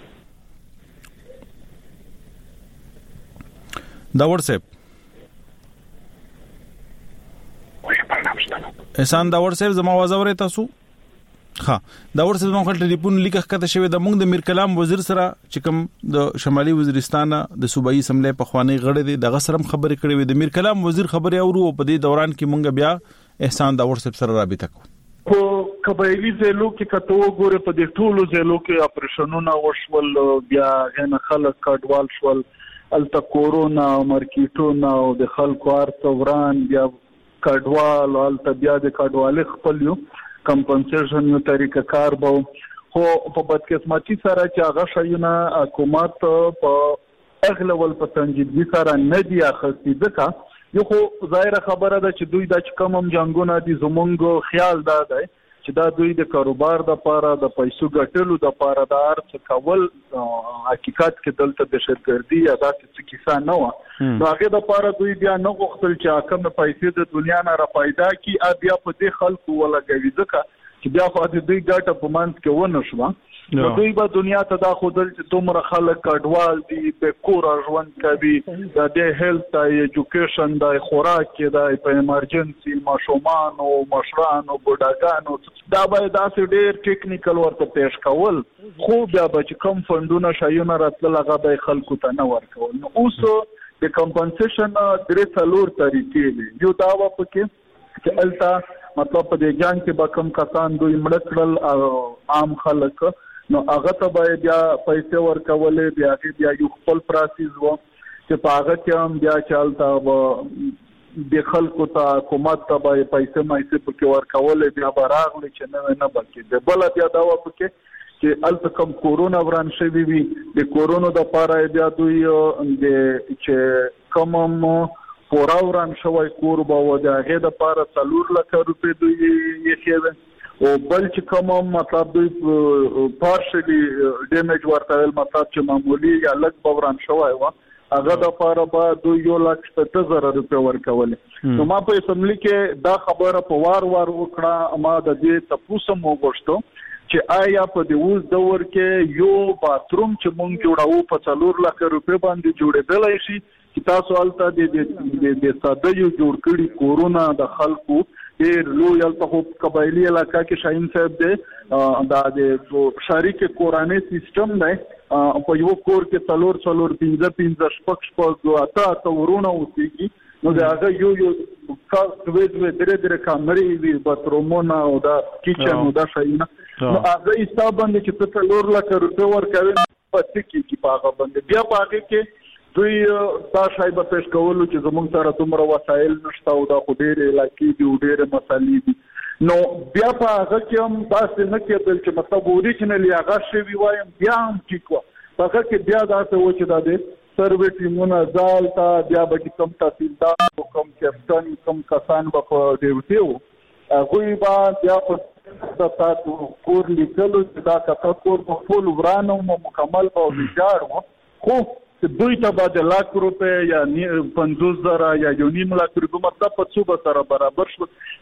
داور صاحب احسان داور صاحب زما आवाज اورئ تاسو ها داور صاحب موږ ټلیفون لیکه کته شوی د موږ د میر کلام وزیر سره چې کوم د شمالي وزیرستان د صوبایي اسمبلی په خوانی غړي دي د غسرم خبرې کړې وي د میر کلام وزیر خبرې اورو په دې دوران کې موږ بیا احسان داور صاحب سره رابطه کوو
په قبایلی ځلو کې کته وګوره په دې ټولو ځلو کې اپریشنونه وشول بیا غن خلک کډوال شول الته کورونا او مارکیټونه او د خلکو ارتوران بیا کډوال الته بیا د کډوال خپل یو کمپنسیشن یو طریقه کار به خو په بدقسمتي سره چې هغه شایونه حکومت په اغلول په سنجیدګي سره نه دی اخستي ځکه یو خو ظاهر خبره ده چې دوی د کوم جنگونه دي زمونږ خیال دا دی چې دا دوی د کاروبار د پاره د پیسو ګټلو د پاره د ارڅ کول حقیقت کې دلته د شرکردي یا داسې کیسه نه و نو هغه د پاره دوی بیا نه غوښتل چې کوم پیسې د دنیا نه را پیدا کی بیا په دې خلکو ولګوي ځکه چې بیا خو د دوی ګټه په منځ کې ونه شو نو دوی به دنیا ته دا خودل چې دومره خلک کډوال دي په کور ژوند کوي د هیلث او ایجوکیشن د خوراک کې د په ایمرجنسي ماشومان او مشران او بډاګانو دا به داسې ډېر ټیکنیکل ورته پیش کول خو بیا به چې کم فندونه شایونه راتل هغه به خلکو ته نه ورکول نو اوس د کمپنسیشن درې څلور طریقې دي یو دا و پکې چې التا مطلب په دې جنگ کې به کم کسان دوی مړ کړل او عام خلک نو هغه ته به بیا پیسې ورکولې بیا کې بیا یو خپل پروسس و چې په هغه کې هم بیا چالتا و د خلکو ته حکومت ته به پیسې مایسې پکې ورکولې بیا به راغلي چې نه نه بلکې د بل بیا دا و پکې چې الته کم کورونا وران شوی وي د کورونا د پاره بیا دوی د چې کوم پورا وران شوی کور به و د هغه د پاره څلور لک روپۍ دوی یې کېږي او بل چې کوم مطلب دوی پارشلی ډیمیج ورته مطلب چې معمولی یا لږ بوران شوی و هغه د پاره به دوی یو لک شپږ زره روپۍ ورکول نو ما په اسمبلی کې دا خبره په وار وار وکړه ما د دې تاسو مو غوښتو چې آیا په دې اوس دور کې یو باتروم چې مونږ جوړاو په څلور لک روپۍ باندې جوړېدل شي چې تاسو الته د د ساده یو جوړ کړي کورونا د خلکو ډېر لوی الته قبایلی علاقہ کې شاهین صاحب دی دا د شریک کورانه سیستم دی په یو کور کې څلور څلور پنځه پنځه شپږ شپږ اته اته ورونه اوسېږي نو دا هغه یو یو کاست وې د درې درې کامرې وي باترومونه او دا کچن او دا شاهینه نو هغه حساب باندې چې څلور لک روپۍ ورکوي په تکي کې پاغه باندې بیا پاغه کې دوی دا شای په پېښ کولو چې زموږ سره دومره وسایل نشته او دا خو ډېرې علاقې دي او ډېرې مسالې دي نو بیا په هغه کې هم داسې نه کېدل چې مطلب اوریجنلي هغه شوي وایم بیا هم ټیک وه په هغه کې بیا داسې و چې دا د سروې ټیمونه ځال ته بیا به چې کوم تحصیلدار او کوم کیپټن کوم کسان به په ډیوټي وو هغوی به بیا په د تاسو کور لیکلو چې دا کته کور په ټول وران او مکمل به ویجاړ و خو دوی ته به د لاک روپۍ یا پنځوس زره یا یو نیم لاک روپۍ مطلب په څو به سره برابر شول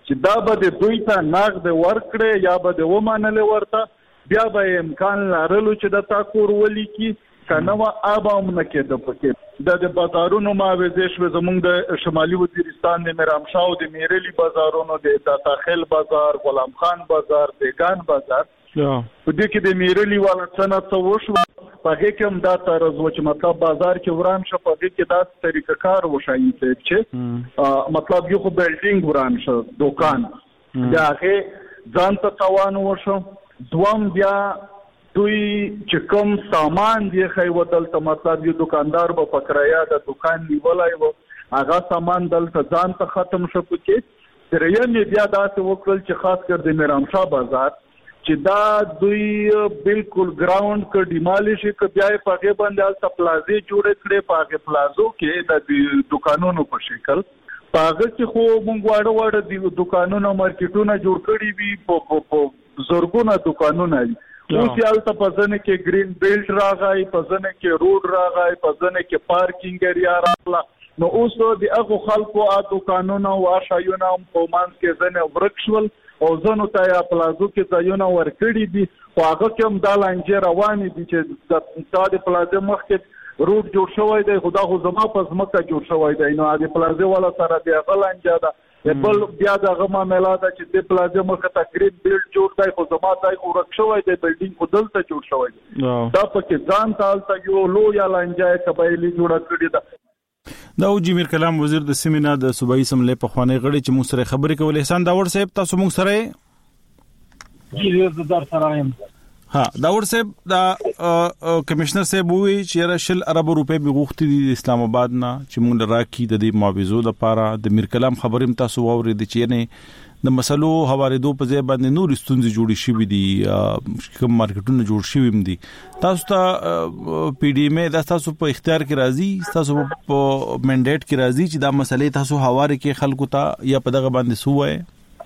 چې دا به د دوی ته نقد ورکړي یا به د ومنل ورته بیا به امکان لرلو چې د تاکور ولیکي کنه وا ابام نه کېده پکې د بازارونو ماوزه شو زمونږ د شمالي وزیرستان د میرامشاو د میرلی بازارونو د داتاخل بازار غلام خان بازار دیگان بازار په دې کې د میرلی والا صنعت وشو په هغه کې هم دا تر ورځ چې مطلب بازار کې وران شو په دې کې دا طریقه کار وشایي چې مطلب یو خو بلډینګ وران شو دکان دا هغه ځان ته تاوان وشو دوام بیا دوی چې کوم سامان دی خو دلته مطلب یو دکاندار به پکرایا د دکان نیولای وو هغه سامان دلته ځان ته ختم شو پکې دریم بیا داسې وکړل چې خاص کر د میرامشاه بازار چې دا دوی بالکل ګراوند ک ډیمالیش ک بیا په هغه باندې الته پلازې جوړ کړي په هغه پلازو کې د دکانونو په شکل په هغه کې خو مونږ واړه واړه د دکانونو مارکیټونه جوړ کړي وي په زورګونه دکانونه اوس یال ته پزنه کې گرین بیلټ راغی پزنه کې روډ راغی پزنه کې پارکینګ ایریا راغله نو اوس د هغه خلکو ا دکانونو او شایونه په مان کې ځنه ورکشول او ځنو ته یا پلازو کې ځایونه ورکړي دي او هغه کوم د لانجه روان دي چې د پلازو مخ کې روډ جوړ شوی دی خدا خو زما په ځمکه جوړ شوی دی نو د پلازو والا سره دی غلانجه ده بل بیا دغه معاملې ده چې د پلازو مخه تقریبا بیلډ جوړ دی خو زما دای خو ورک شوی دی بلډینګ خو دلته جوړ شوی دی دا پکې ځان تالته یو لو یا لانجه قبایلی جوړ کړی ده
دا او جمیر کلام وزیر د سیمینار د صوبایي سملې په خوانی غړي چې موږ سره خبرې کولې احسان داور صاحب تاسو موږ سره
جی زه در سره یم
ها داور صاحب دا کمشنر صاحب وی چې راشل ارب روپے به غوښتي د اسلام آباد نه چې موږ راکې د دې معاوضو لپاره د میر کلام خبرم تاسو ووري د چې نه د مسلو حواله دو په ځای باندې نور ستونزې جوړې شي دي کوم مارکیټونه جوړ شي ویم دي تاسو ته پی ډی ایم د تاسو په اختیار کې راځي تاسو په منډیټ کې راځي چې دا مسلې تاسو حواله کې خلکو ته یا په دغه باندې سوای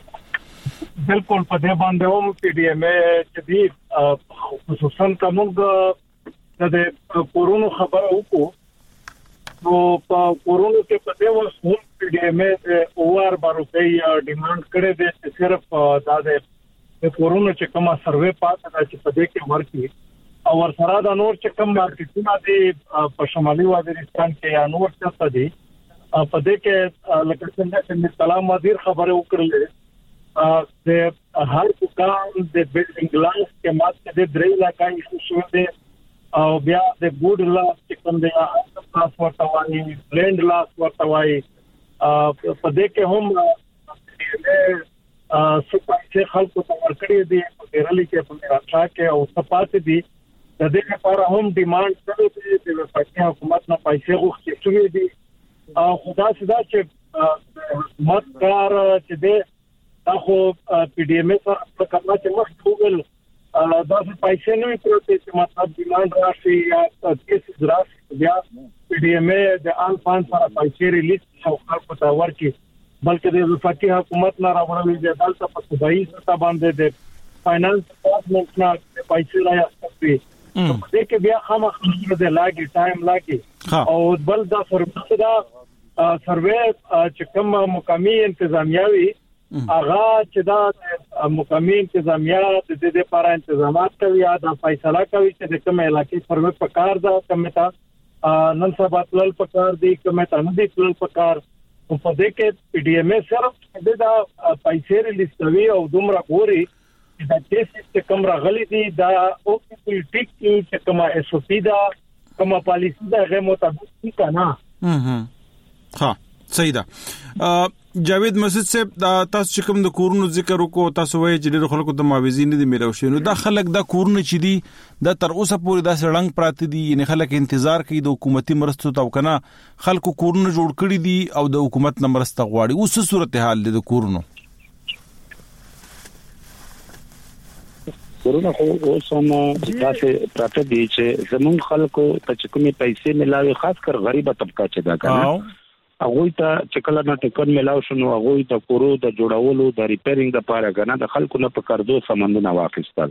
بالکل په دې باندې هم پی ډی ایم چې دی خصوصا کومه د کورونو خبره وکړو نو په کورونو کې په دې وخت هم پی ډی ایم او ار باندې ډیماند کړي دي چې صرف دا د کورونو چې کومه سروې پاتې ده چې په دې کې ورکی او ورسره د نور چې کوم مارکیټونه دي په شمالي وزیرستان کې یا نور څه دي په دې کې لکه څنګه چې سلام وزیر خبره وکړلې د هر دکان د بلډینګ لاس کې ماته د درې لکه شو دي او بیا د ګوډ لاس چې کوم دی تاسو ورته وایي بلند لاس ورته وایي په دې کې هم د سپارښت خلکو ته ورکړي دي په رالي کې په راځه کې او سپارښت دي د دې لپاره هم ډیماند کړو چې د پاکستان حکومت نه پیسې غوښتي شوې دي او خدا سدا چې حکومت کار چې دی دا خو پی ډی ایم سره په کما چې مخ ټول دا څه پیسې نه پروتې چې مطلب ډیماند راشي یا کیس راشي بیا پی ډی ایم د آل فان سره پیسې ریلیز شو خلکو ته ورکړي بلکې د وفاقي حکومت نه راوړل دي دلته په صوبایي سطح باندې د فاینانس ډپارټمنټ نه پیسې راځي په دې کې بیا خامخا د لاګي ټایم لاګي او بل دا سروې دا سروې چې کوم مقامي انتظامیاوي اغا چې دا مقامی انتظامیه د دې لپاره انتظامات کوي یا د فیصله کوي چې د کوم علاقې پر په کار ده کومه تا نن سبا تل په کار دي کومه تا نه دي تل په کار په دې کې پی ډی ایم صرف د پیسې ریلیز کوي او دومره ګوري چې د کیسې چې کوم راغلي دي دا او پولیټیک چې کومه اس او پی دا کومه پالیسی دا غو مطابق کنا
ها ها صحیح ده جاوید مسعود صاحب دا تاسو چې کوم د کورونو ذکر وکړو تاسو وایي چې ډېر خلکو ته معاوضې نه دي میراو شي نو دا خلک دا کورونه چې دي دا تر اوسه پورې دا سړنګ پراته دي یعنی خلک انتظار کوي د حکومتي مرستو ته کنه خلکو کورونه جوړ کړي دي او د حکومت نه مرسته غواړي اوس صورتحال دي د کورونو
کورونه خو اوس هم تاسو پراته دي چې زمون خلکو ته کومې پیسې ملاوي خاص کر غریبه طبقه چې دا کنه هغه ته چې کله نه ټکن ملاو شنو هغه ته کورو د جوړولو د ریپیرینګ لپاره غنا د خلکو نه په قرضو سمندونه واخیستل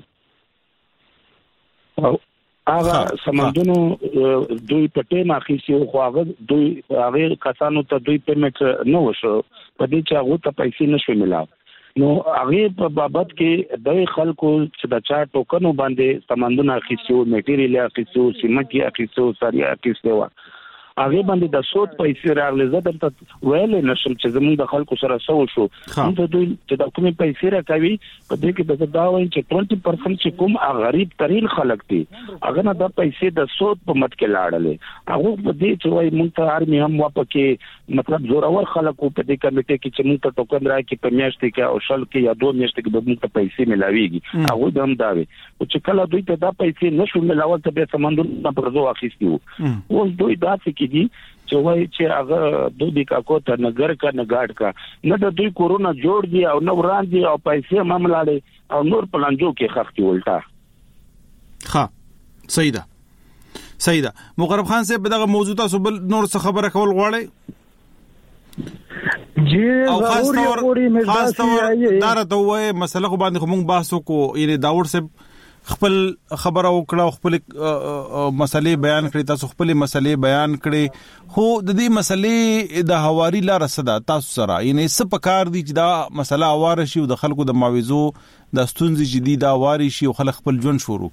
او هغه سمندونو دوی په ټیم اخیسي خو هغه دوی هغه کسانو ته دوی پیمنټ نه وشو په دې چې هغه ته پیسې نشو ملاو نو هغه په بابت کې د خلکو چې د چا ټوکنو باندې سمندونه اخیستو میټیریال اخیستو سیمټي اخیستو ساریا اخیستو هغه باندې د سود پیسې راغلي زه درته ویل نشم چې زموږ د خلکو سره سو شو د دوی چې د کومې پیسې راکوي په دې کې د دا وایي چې بیس پرسنټ چې کوم غریب ترين خلک دي هغه نه د پیسې د سود په مت کې لاړلې هغه په دې چې وایي موږ ته ارمي هم واپکه مطلب زورور خلکو په دې کمیټه کې چې موږ ته ټوکن راکې په میاشتې کې او شل کې یا دوه میاشتې کې موږ ته پیسې ملاويږي هغه هم دا وي چې کله دوی ته دا پیسې نشو ملاول ته به سمندر په ورځو اخیستي وو اوس دوی دا څه دي چې وایي چې هغه دوی د کاکو ته نګر کا نګاډ کا نه د دوی کورونا جوړ دي او نه وران دي او پیسې مملاړي او نور پلانجو کې خختي ولټا
ها صحیح ده صحیح ده مقرب خان صاحب دغه موضوع تاسو بل نور څه خبره کول غواړئ
جی
او خاص طور خاص طور دار ته وای مسله خو باندې کوم بحث وکړو یعنی داور صاحب خپل خبره وکړه خپل مسلې بیان کړې تاسو خپل مسلې بیان کړې خو د دې مسلې د حواري لار سره تاسو سره یعنی څه پکار دي چې دا مسله اواره شي او د خلکو د ماویزو د ستونزې جدي دا واري شي او خلک خپل ژوند شروع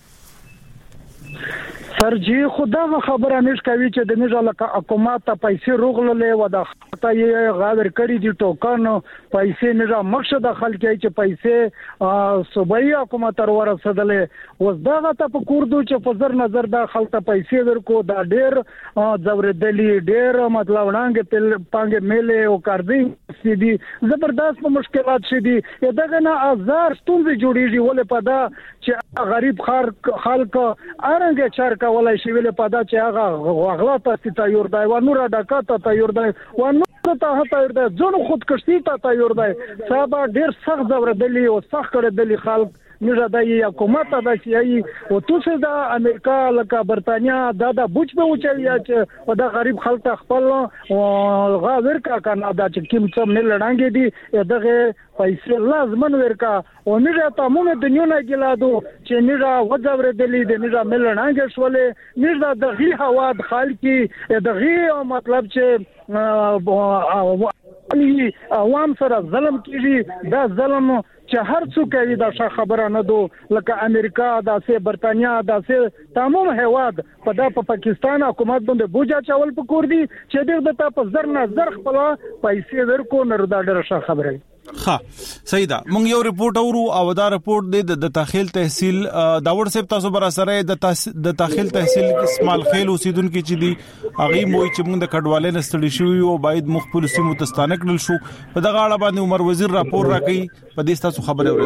کړي
سر جی خدا خبره نش کوي چې د نژه لکه حکومت ته پیسې روغللې و د خطا یې غاور کړی دي ټوکن پیسې نژه مخشه د خلک چې پیسې صوبایي حکومت تر ورسېدلې وز دا ته په کوردو چې په زر نظر د خلک ته پیسې ورکو دا ډېر زوردلی ډېر مطلب وړاندې تل پانګه میلې او کاردي سي دي زبردست په مشکلات شي دي دغه نه هزار ستونزې جوړیږي ولې په دا چې غریب خلک ارنګ چار ولای شي ویل پدا چې هغه غلا ته تیار دی و نور ډکات ته تیار دی و نور ته تیار دی ځون خودکشي ته تیار دی صاحب ډیر سخت زوردلی او سخت کړدلی خلک نژه د حکومت د شي او توسه د امریکا لکه برتانیا دا د بوج په اوچي چې د غریب خلک خپل غا ورکا کنه دا چې کوم څه مل لړانګي دي دغه پیسې لازم ورکا او نژه تمامه دنیا نه ګلادو چې نژه وځور دلی د نژه مل لړانګي شولې نژه د غي هوا د خلک د غي مطلب چې عوام سره ظلم کیږي دا ظلم چې هر څوک کوي دا خبره نه دو لکه امریکا دا سه برتانیا دا سه تمام هواد په د پاکستان حکومت باندې بوجا چاول پکور دي چې دغه ته په زر نه زر خپل پیسې ورکو نه دا ډېر ښه خبره
ها صحیح ده مونږ یو ریپورت اورو او دا ریپورت د تاخیل تحصیل داور صاحب تاسو بر سره د تاخیل تحصیل اسماعیل خیل اوسیدونکو چې دي هغه موي چې موږ د کډوالۍ نستړي شو او باید مخبل سیمو تستانه کړل شو په دغه اړه باندې عمر وزیر راپور راکړي په دې تاسو خبره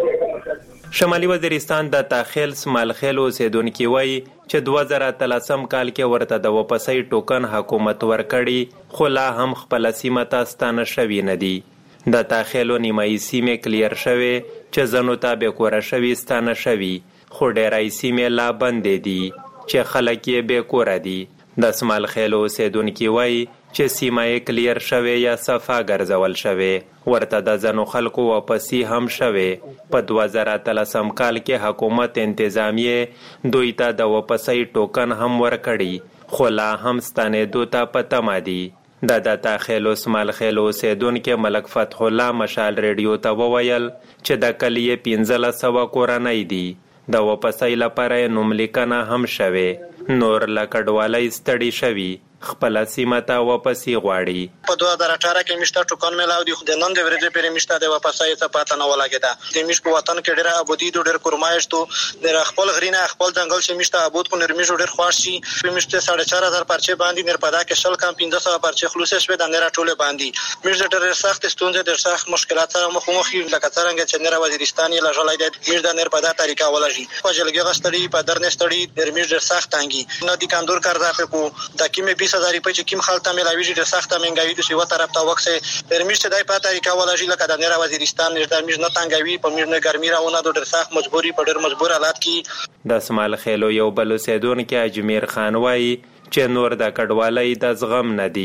اوریدل
شمالي وزیرستان د تاخیل اسماعیل خیل اوسیدونکو وایي چې دوه زره تلسم کال کې ورته د واپسۍ ټوکن حکومت ورکړي خو لا هم خپل سیمه تستانه شوی نه دي د تاخیلو نیمایي سیمې کلیر شوی چې زنو ته به کور شوی ستانه شوی خو ډیرای سیمې لا بندې دي چې خلک یې به کور دي د اسماعیل خیل اوسیدونکو وایي چې سیمه یې کلیر شوی یا صفا ګرځول شوی ورته د زنو خلکو واپسی هم شوی په دوه زره تلسم کال کې حکومت انتظامیه دوی ته د واپسۍ ټوکن هم ورکړي خو لا هم ستنېدو ته په تمه دي د د تاخیل اسماعیل خیل اوسیدونکو ملک فتح الله مشال ریډیو ته وویل چې د کلیه پنځه سوه کورنۍ دي د واپسۍ لپاره نوم لیکنه هم شوی نور لکډوالۍ ستړي شوي خپل سیمه ته واپسی غواړي
په دوه زره اټھارہ کې مشته ټوکن ملاو دي خو د نن د ورځې پرې مشته د واپسۍ څخه پاتہ نه ولاګیدا د مش په وطن کې ډېر ابودي ډېر کورمایشتو د خپل غرینه خپل ځنګل چې مشته ابود کو نرمي ډېر خواشي په مشته ساڑھے چار هزار پرچې باندې نر پدا کې شل کم پنځه سوه پرچې خلاص شوه د نره ټوله باندې مش ډېر سخت ستونزې ډېر سخت مشکلات سره مخ مخ لکه څنګه چې نره وزیرستان یې لژلای دی مش د نر پدا طریقه ولژي په جلګه غستړي په درنه ستړي نر مش ډېر سخت انګي نه دي کاندور کاردا په کو د کیمه بیس هزار په چې کیم خلک ملاوي ډېر سخت منګوي د سی و طرف ته وکسه پرمیش ته دای په طریقه ولژي لکه د نره وزیرستان نر مش نه تنګوي په مش نه ګرمي راونه ډېر سخت مجبوري په ډېر مجبور حالات کې
د اسماعیل خیلو یو بل اوسیدونکو اجمیر خان وایي چې نور د کډوالۍ د زغم نه دی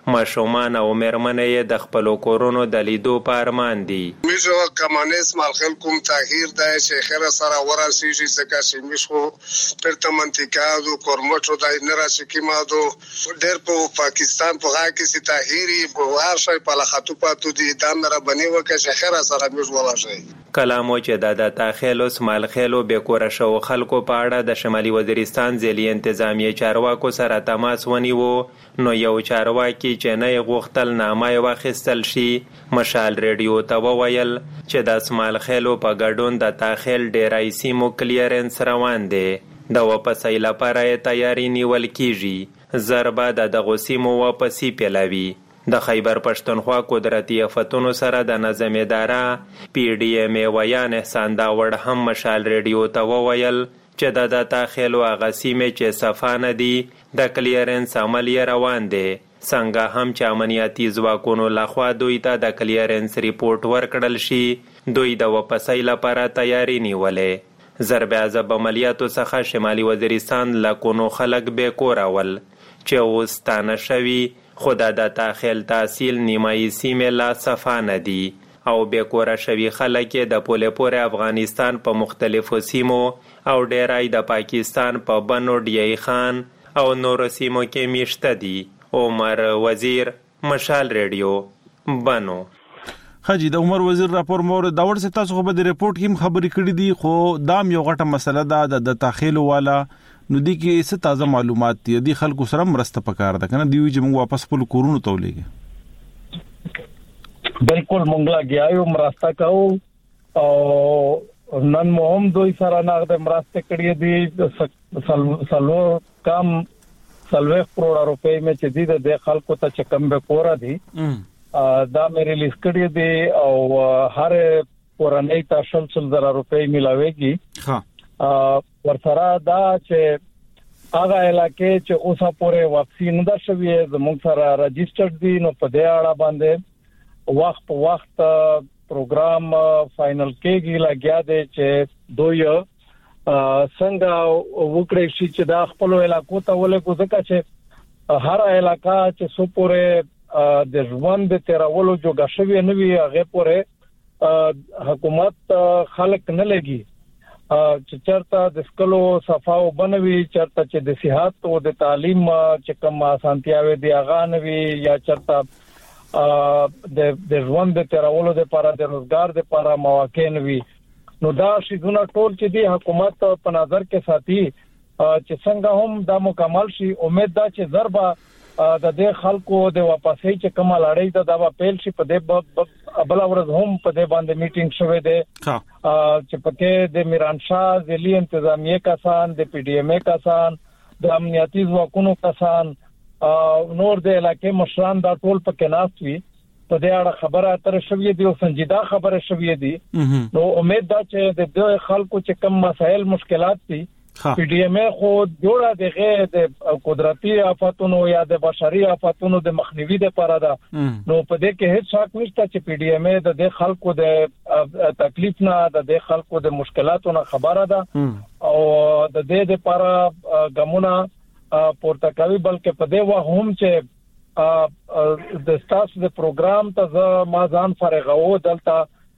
ماشومان او مېرمنې د خپلو کورونو د لیدو په ارمان دي.
میشو کمانیس مالخل کوم تغییر دی چې خیر سره ورسیږي ځکه چې میشو پرته منطقه او کورمټو د نه راشي کیمادو ډېر په پاکستان په هغه کې چې تغییری په هر شي په لخاتو پاتو دي دا مره بنی وکړي چې خیر سره میشو ورشي.
کلامو چې د داتاخیلو سمالخیلو به کور شو خلکو په اړه د شمالي وزیرستان ځلي انتظامیه چارواکو سره تماس ونیو نو یو چارواکي چې نه غوښتل نامه واخیستل شي مشال ریډیو ته وویل چې د سمالخیلو په ګډون د تاخیل ډیرای سیمو کلیرنس روان دی د واپسۍ لپاره تیاری نیول کیږي ضربه د دغو سیمو واپسي پیلوي. د خیبر پښتونخوا قدرتي آفتونو سره د نظم اداره پی ډی ایم ای ویان احسان داوړ هم مشال ریډیو ته وویل چې د داتاخیلو هغه سیمې چې صفا نه دي د کلیرنس عمل یې روان دی. څنګه هم چې امنیتي ځواکونو لخوا دوی ته د کلیرنس ریپورټ ورکړل شي دوی د واپسۍ لپاره تیاری نیولې. ضرب عذاب عملیاتو څخه شمالي وزیرستان لکونو خلک بې کوره ول چې اوس ستانه شوي خو د داتاخیل تحصیل نیمایي سیمې لا صفا نه دي او بې کوره شوي خلک یې د پولې پورې افغانستان په مختلفو سیمو او ډیرای د پاکستان په بنو ډیای خان او نورو سیمو کې میشته دي. عمر وزیر مشال ریډیو بنو.
حاجی د عمر وزیر راپور مور داور سے تاسو خو به د ریپورت کې خبرې کړې دي خو دام یو غټه مسله ده د تاخیل والا نو دی کې څه تازه معلومات دي د خلکو سره مرسته پکار ده کنه دی چې موږ واپس خپل کورونو ته ولېږي.
بالکل موږ لاګیاو مرسته کوو او نن مهم دوی سره نغد مرسته کړې دي سلو کم سلوه کروڑ روپے میں چې دي د خلکو ته چې کم به کورا دي دا مې ریلیز کړی دی او هر کورنۍ ته شل شل زره روپے ملاويږي. ها ورسره دا چې هغه علاقې چې اوسه پورې واپسی نه ده شوی زموږ سره رجسټرډ دي نو په دې اړه باندې وخت په وخت پروګرام فائنل کېږي لګیا دی چې دوی څنګه وکړي شي چې دا خپل علاقو ته ولې ځکه چې هر علاقہ چې سو پورې د ژوند د تیرولو جوړ شوی نه وي هغه پورې حکومت خلک نه لګي چې چرته د سکلو صفاو بنوي چرته چې د صحت او د تعلیم چې کوم اسانتیاوي دی هغه نوي یا چرته د د ژوند د تیرولو لپاره د روزګار لپاره مواقع نوي نو دا شیونه ټول چې دی حکومت په نظر کې ساتي چې څنګه هم دا مکمل شي. امید ده چې ضربه د دې خلکو د واپسۍ چې کومه لړۍ ده دا په پیل شي په دې بل ورځ هم په دې باندې میټینګ شوه دی چې پکې د میران شاه ځلي انتظامیه کسان د پی ډی ایم ای کسان د امنیتي ځواکونو کسان نور د علاقې مشران دا ټول پکې ناست وي په دې اړه خبره اترې شوې دي او سنجیده خبره شوې دي. نو امید ده چې د دې خلکو چې کوم مسایل مشکلات دي پی ډی ایم ای خو جوړه دغه د قدرتي آفاتونو یا د بشري آفاتونو د مخنیوي لپاره ده نو په دې کې هیڅ شک نشته چې پی ډی ایم ای د خلکو د تکلیف نه د خلکو د مشکلاتو نه خبره ده او د دې لپاره ګمونه پورته کوي بلکې په دې وخت هم چې د ستاسو د پروګرام ته ما ځان فرغو دلته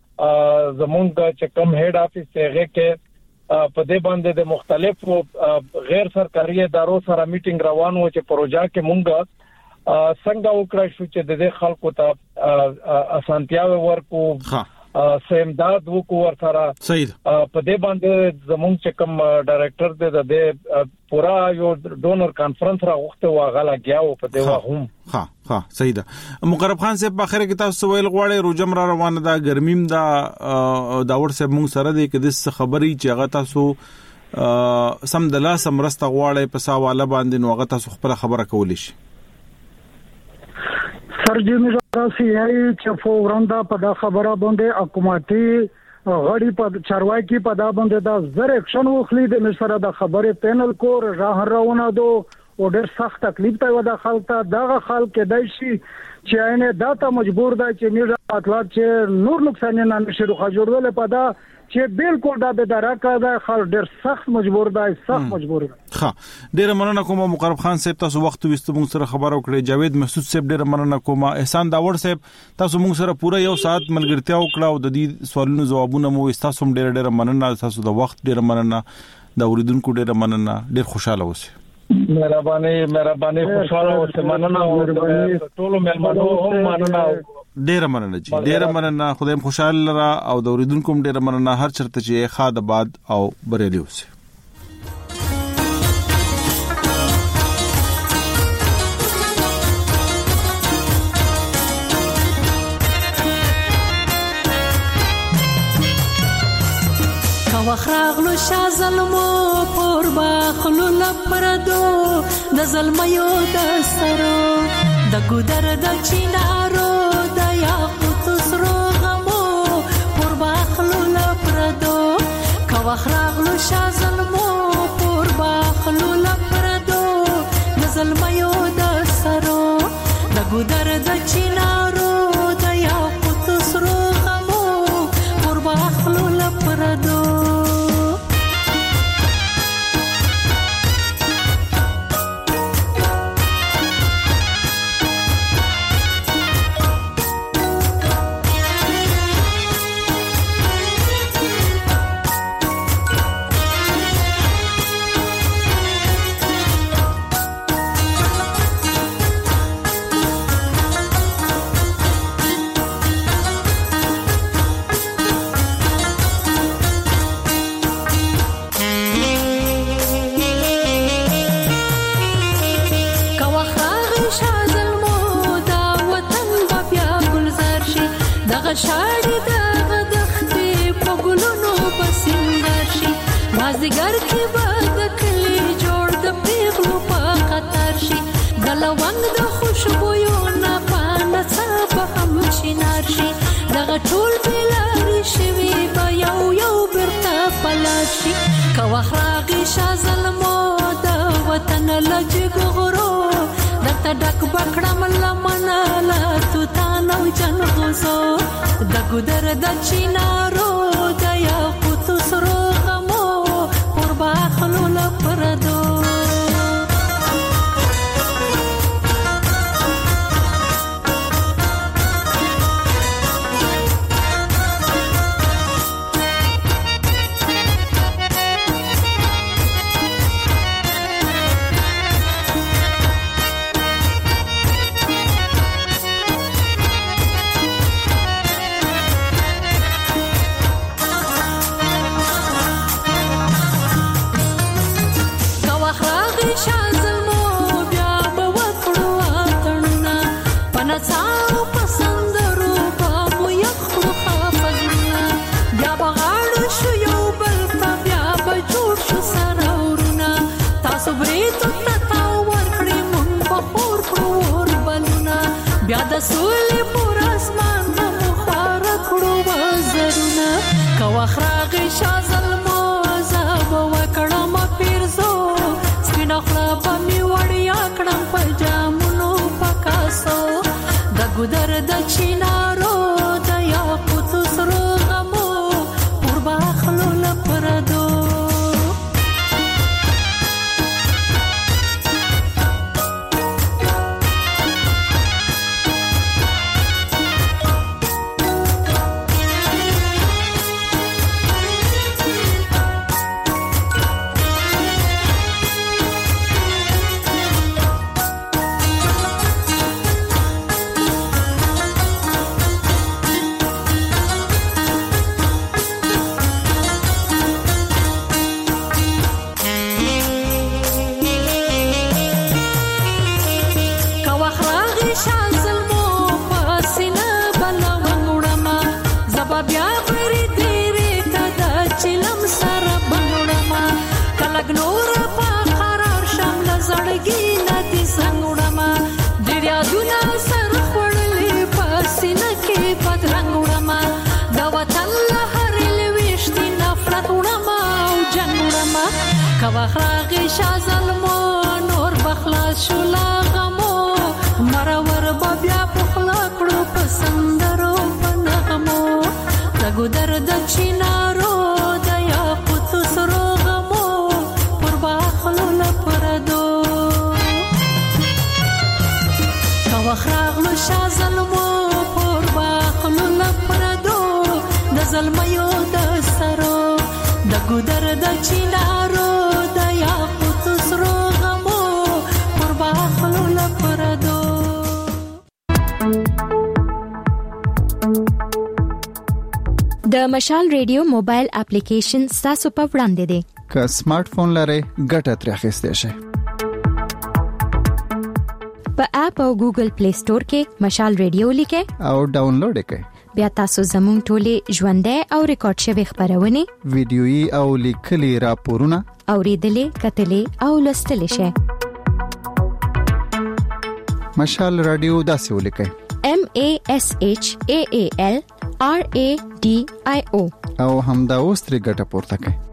زمونږ چې کوم هډ افیس ته کې په دې باندې د مختلفو غیر سرکاري ادارو سره میټینګ روان و چې پروژه کې مونږ څنګه وکړای شو چې د خلکو ته اسانتیاوي ورکو سیمداد وکړو ورسره په دې باندې زمونږ چې کوم ډایریکټر دی د پورا یو ډونر کانفرنس راغوښته و غلا گیاو په دې وهم
ها ها صحیح ده. مقرب خان صاحب په اخر کې تاسو ویل غواړئ روجم را روانه ده ګرمیم دا داور صاحب مونږ سره دی کې د خبري چې هغه تاسو سم د لاس مرسته غواړئ په ساواله باندې نو هغه تاسو خپل خبره کولی شي.
سرجمی راسی ہے چې فورن دا په دا خبره باندې حکومتي غړي په چارواکي کې په دا باندې دا زر اکشن وخلی د مشره د خبره پینل کو راه روانه دو او ډېر سخت تکلیف ته ودا خلک ته دغه خلک دای شي چې اینه دا ته مجبور دی چې میږه اطلاع چې نور نقصان نه نشي روخه جوړول په دا چې بالکل دا به درکه دا خلک ډېر سخت مجبور دی سخت مجبور دی.
ها ډېر مننه کوم مقرب خان صاحب تاسو وخت وستو موږ سره خبرو کړې. جاوید مسعود صاحب ډېر مننه کوم. احسان داور صاحب تاسو موږ سره پوره یو ساعت ملګرتیا وکړه او د دې سوالونو جوابونه مو تاسو هم ډېر ډېر مننه. تاسو د وخت ډېر مننه. دا اوریدونکو ډېر مننه. ډېر خوشاله اوسئ.
مهرباني مهرباني خوشاله اوسئ. مننه ټول مېلمنو هم مننه.
ډېر مننه جی ډېر مننه. خدای مو خوشاله را او د اوریدونکو هم ډېر مننه. هر چرته چې خاد آباد او بریالي اوسئ.
وخراغلو شا ظلمو پور باخلو لپردو د ظلمیو د سرو د ګودر د چینارو د یاقوت سرو غمو پور باخلو لپردو کا وخراغلو شا ظلمو پور باخلو لپردو د ظلمیو د سرو د ګودر د چینارو د یاقوت سرو غمو پور باخلو لپردو شاړې دغه دښتې په ګلونو بسنګر شي مازدیګر کې به د کلي جوړ د پیغلو په قطار شي د لونګ د خوشبویو نه پاڼه څه به هم شینار شي دغه ټول بېلارې شوي به یو یو بیرته پلار شي که وخت راغی شا ظلمو د وطن له جګ غرو درته ډک به کړم لمنه له توتان او جنغوزو د ګودر د چینارو د یاقوتو سرو غمو پور باخلو لپردو بیا د سولې پر اسمان د مخار کړو وزرونه که وخت راغی شا ظلمو زه به وکړم پیرزو سپینه خوله به مې وړیا کړم په جامونو په کاسو د ګودر د چینارو د یاقوتو سرو غمو پور باخلو لپردو که وخت راغی شا ظلمو نور بخل چنارو د یاقوت سرو غمو قربا خلو لپردو.
د مشال ریډیو موبایل اپلیکیشن تاسو په وړاندې دی.
که سمارټ فون لرئ ګټه ترې اخیستئ شئ.
په اپ او ګوګل پلی سٹور کې مشال ریډیو لیکئ
او ډاونلوډ یې کړئ.
بیا تاسو زموږ ټولې ژوندۍ او ریکارډ شوی خبرونه
ویډیويي او لیکلي راپورونه
اوریدلې کتلې او لوستلې شئ.
مشال رادیو داسې ولیکئ
M A S H A A L R A D I O
او همدا اوس ترې ګټه پورته کړئ.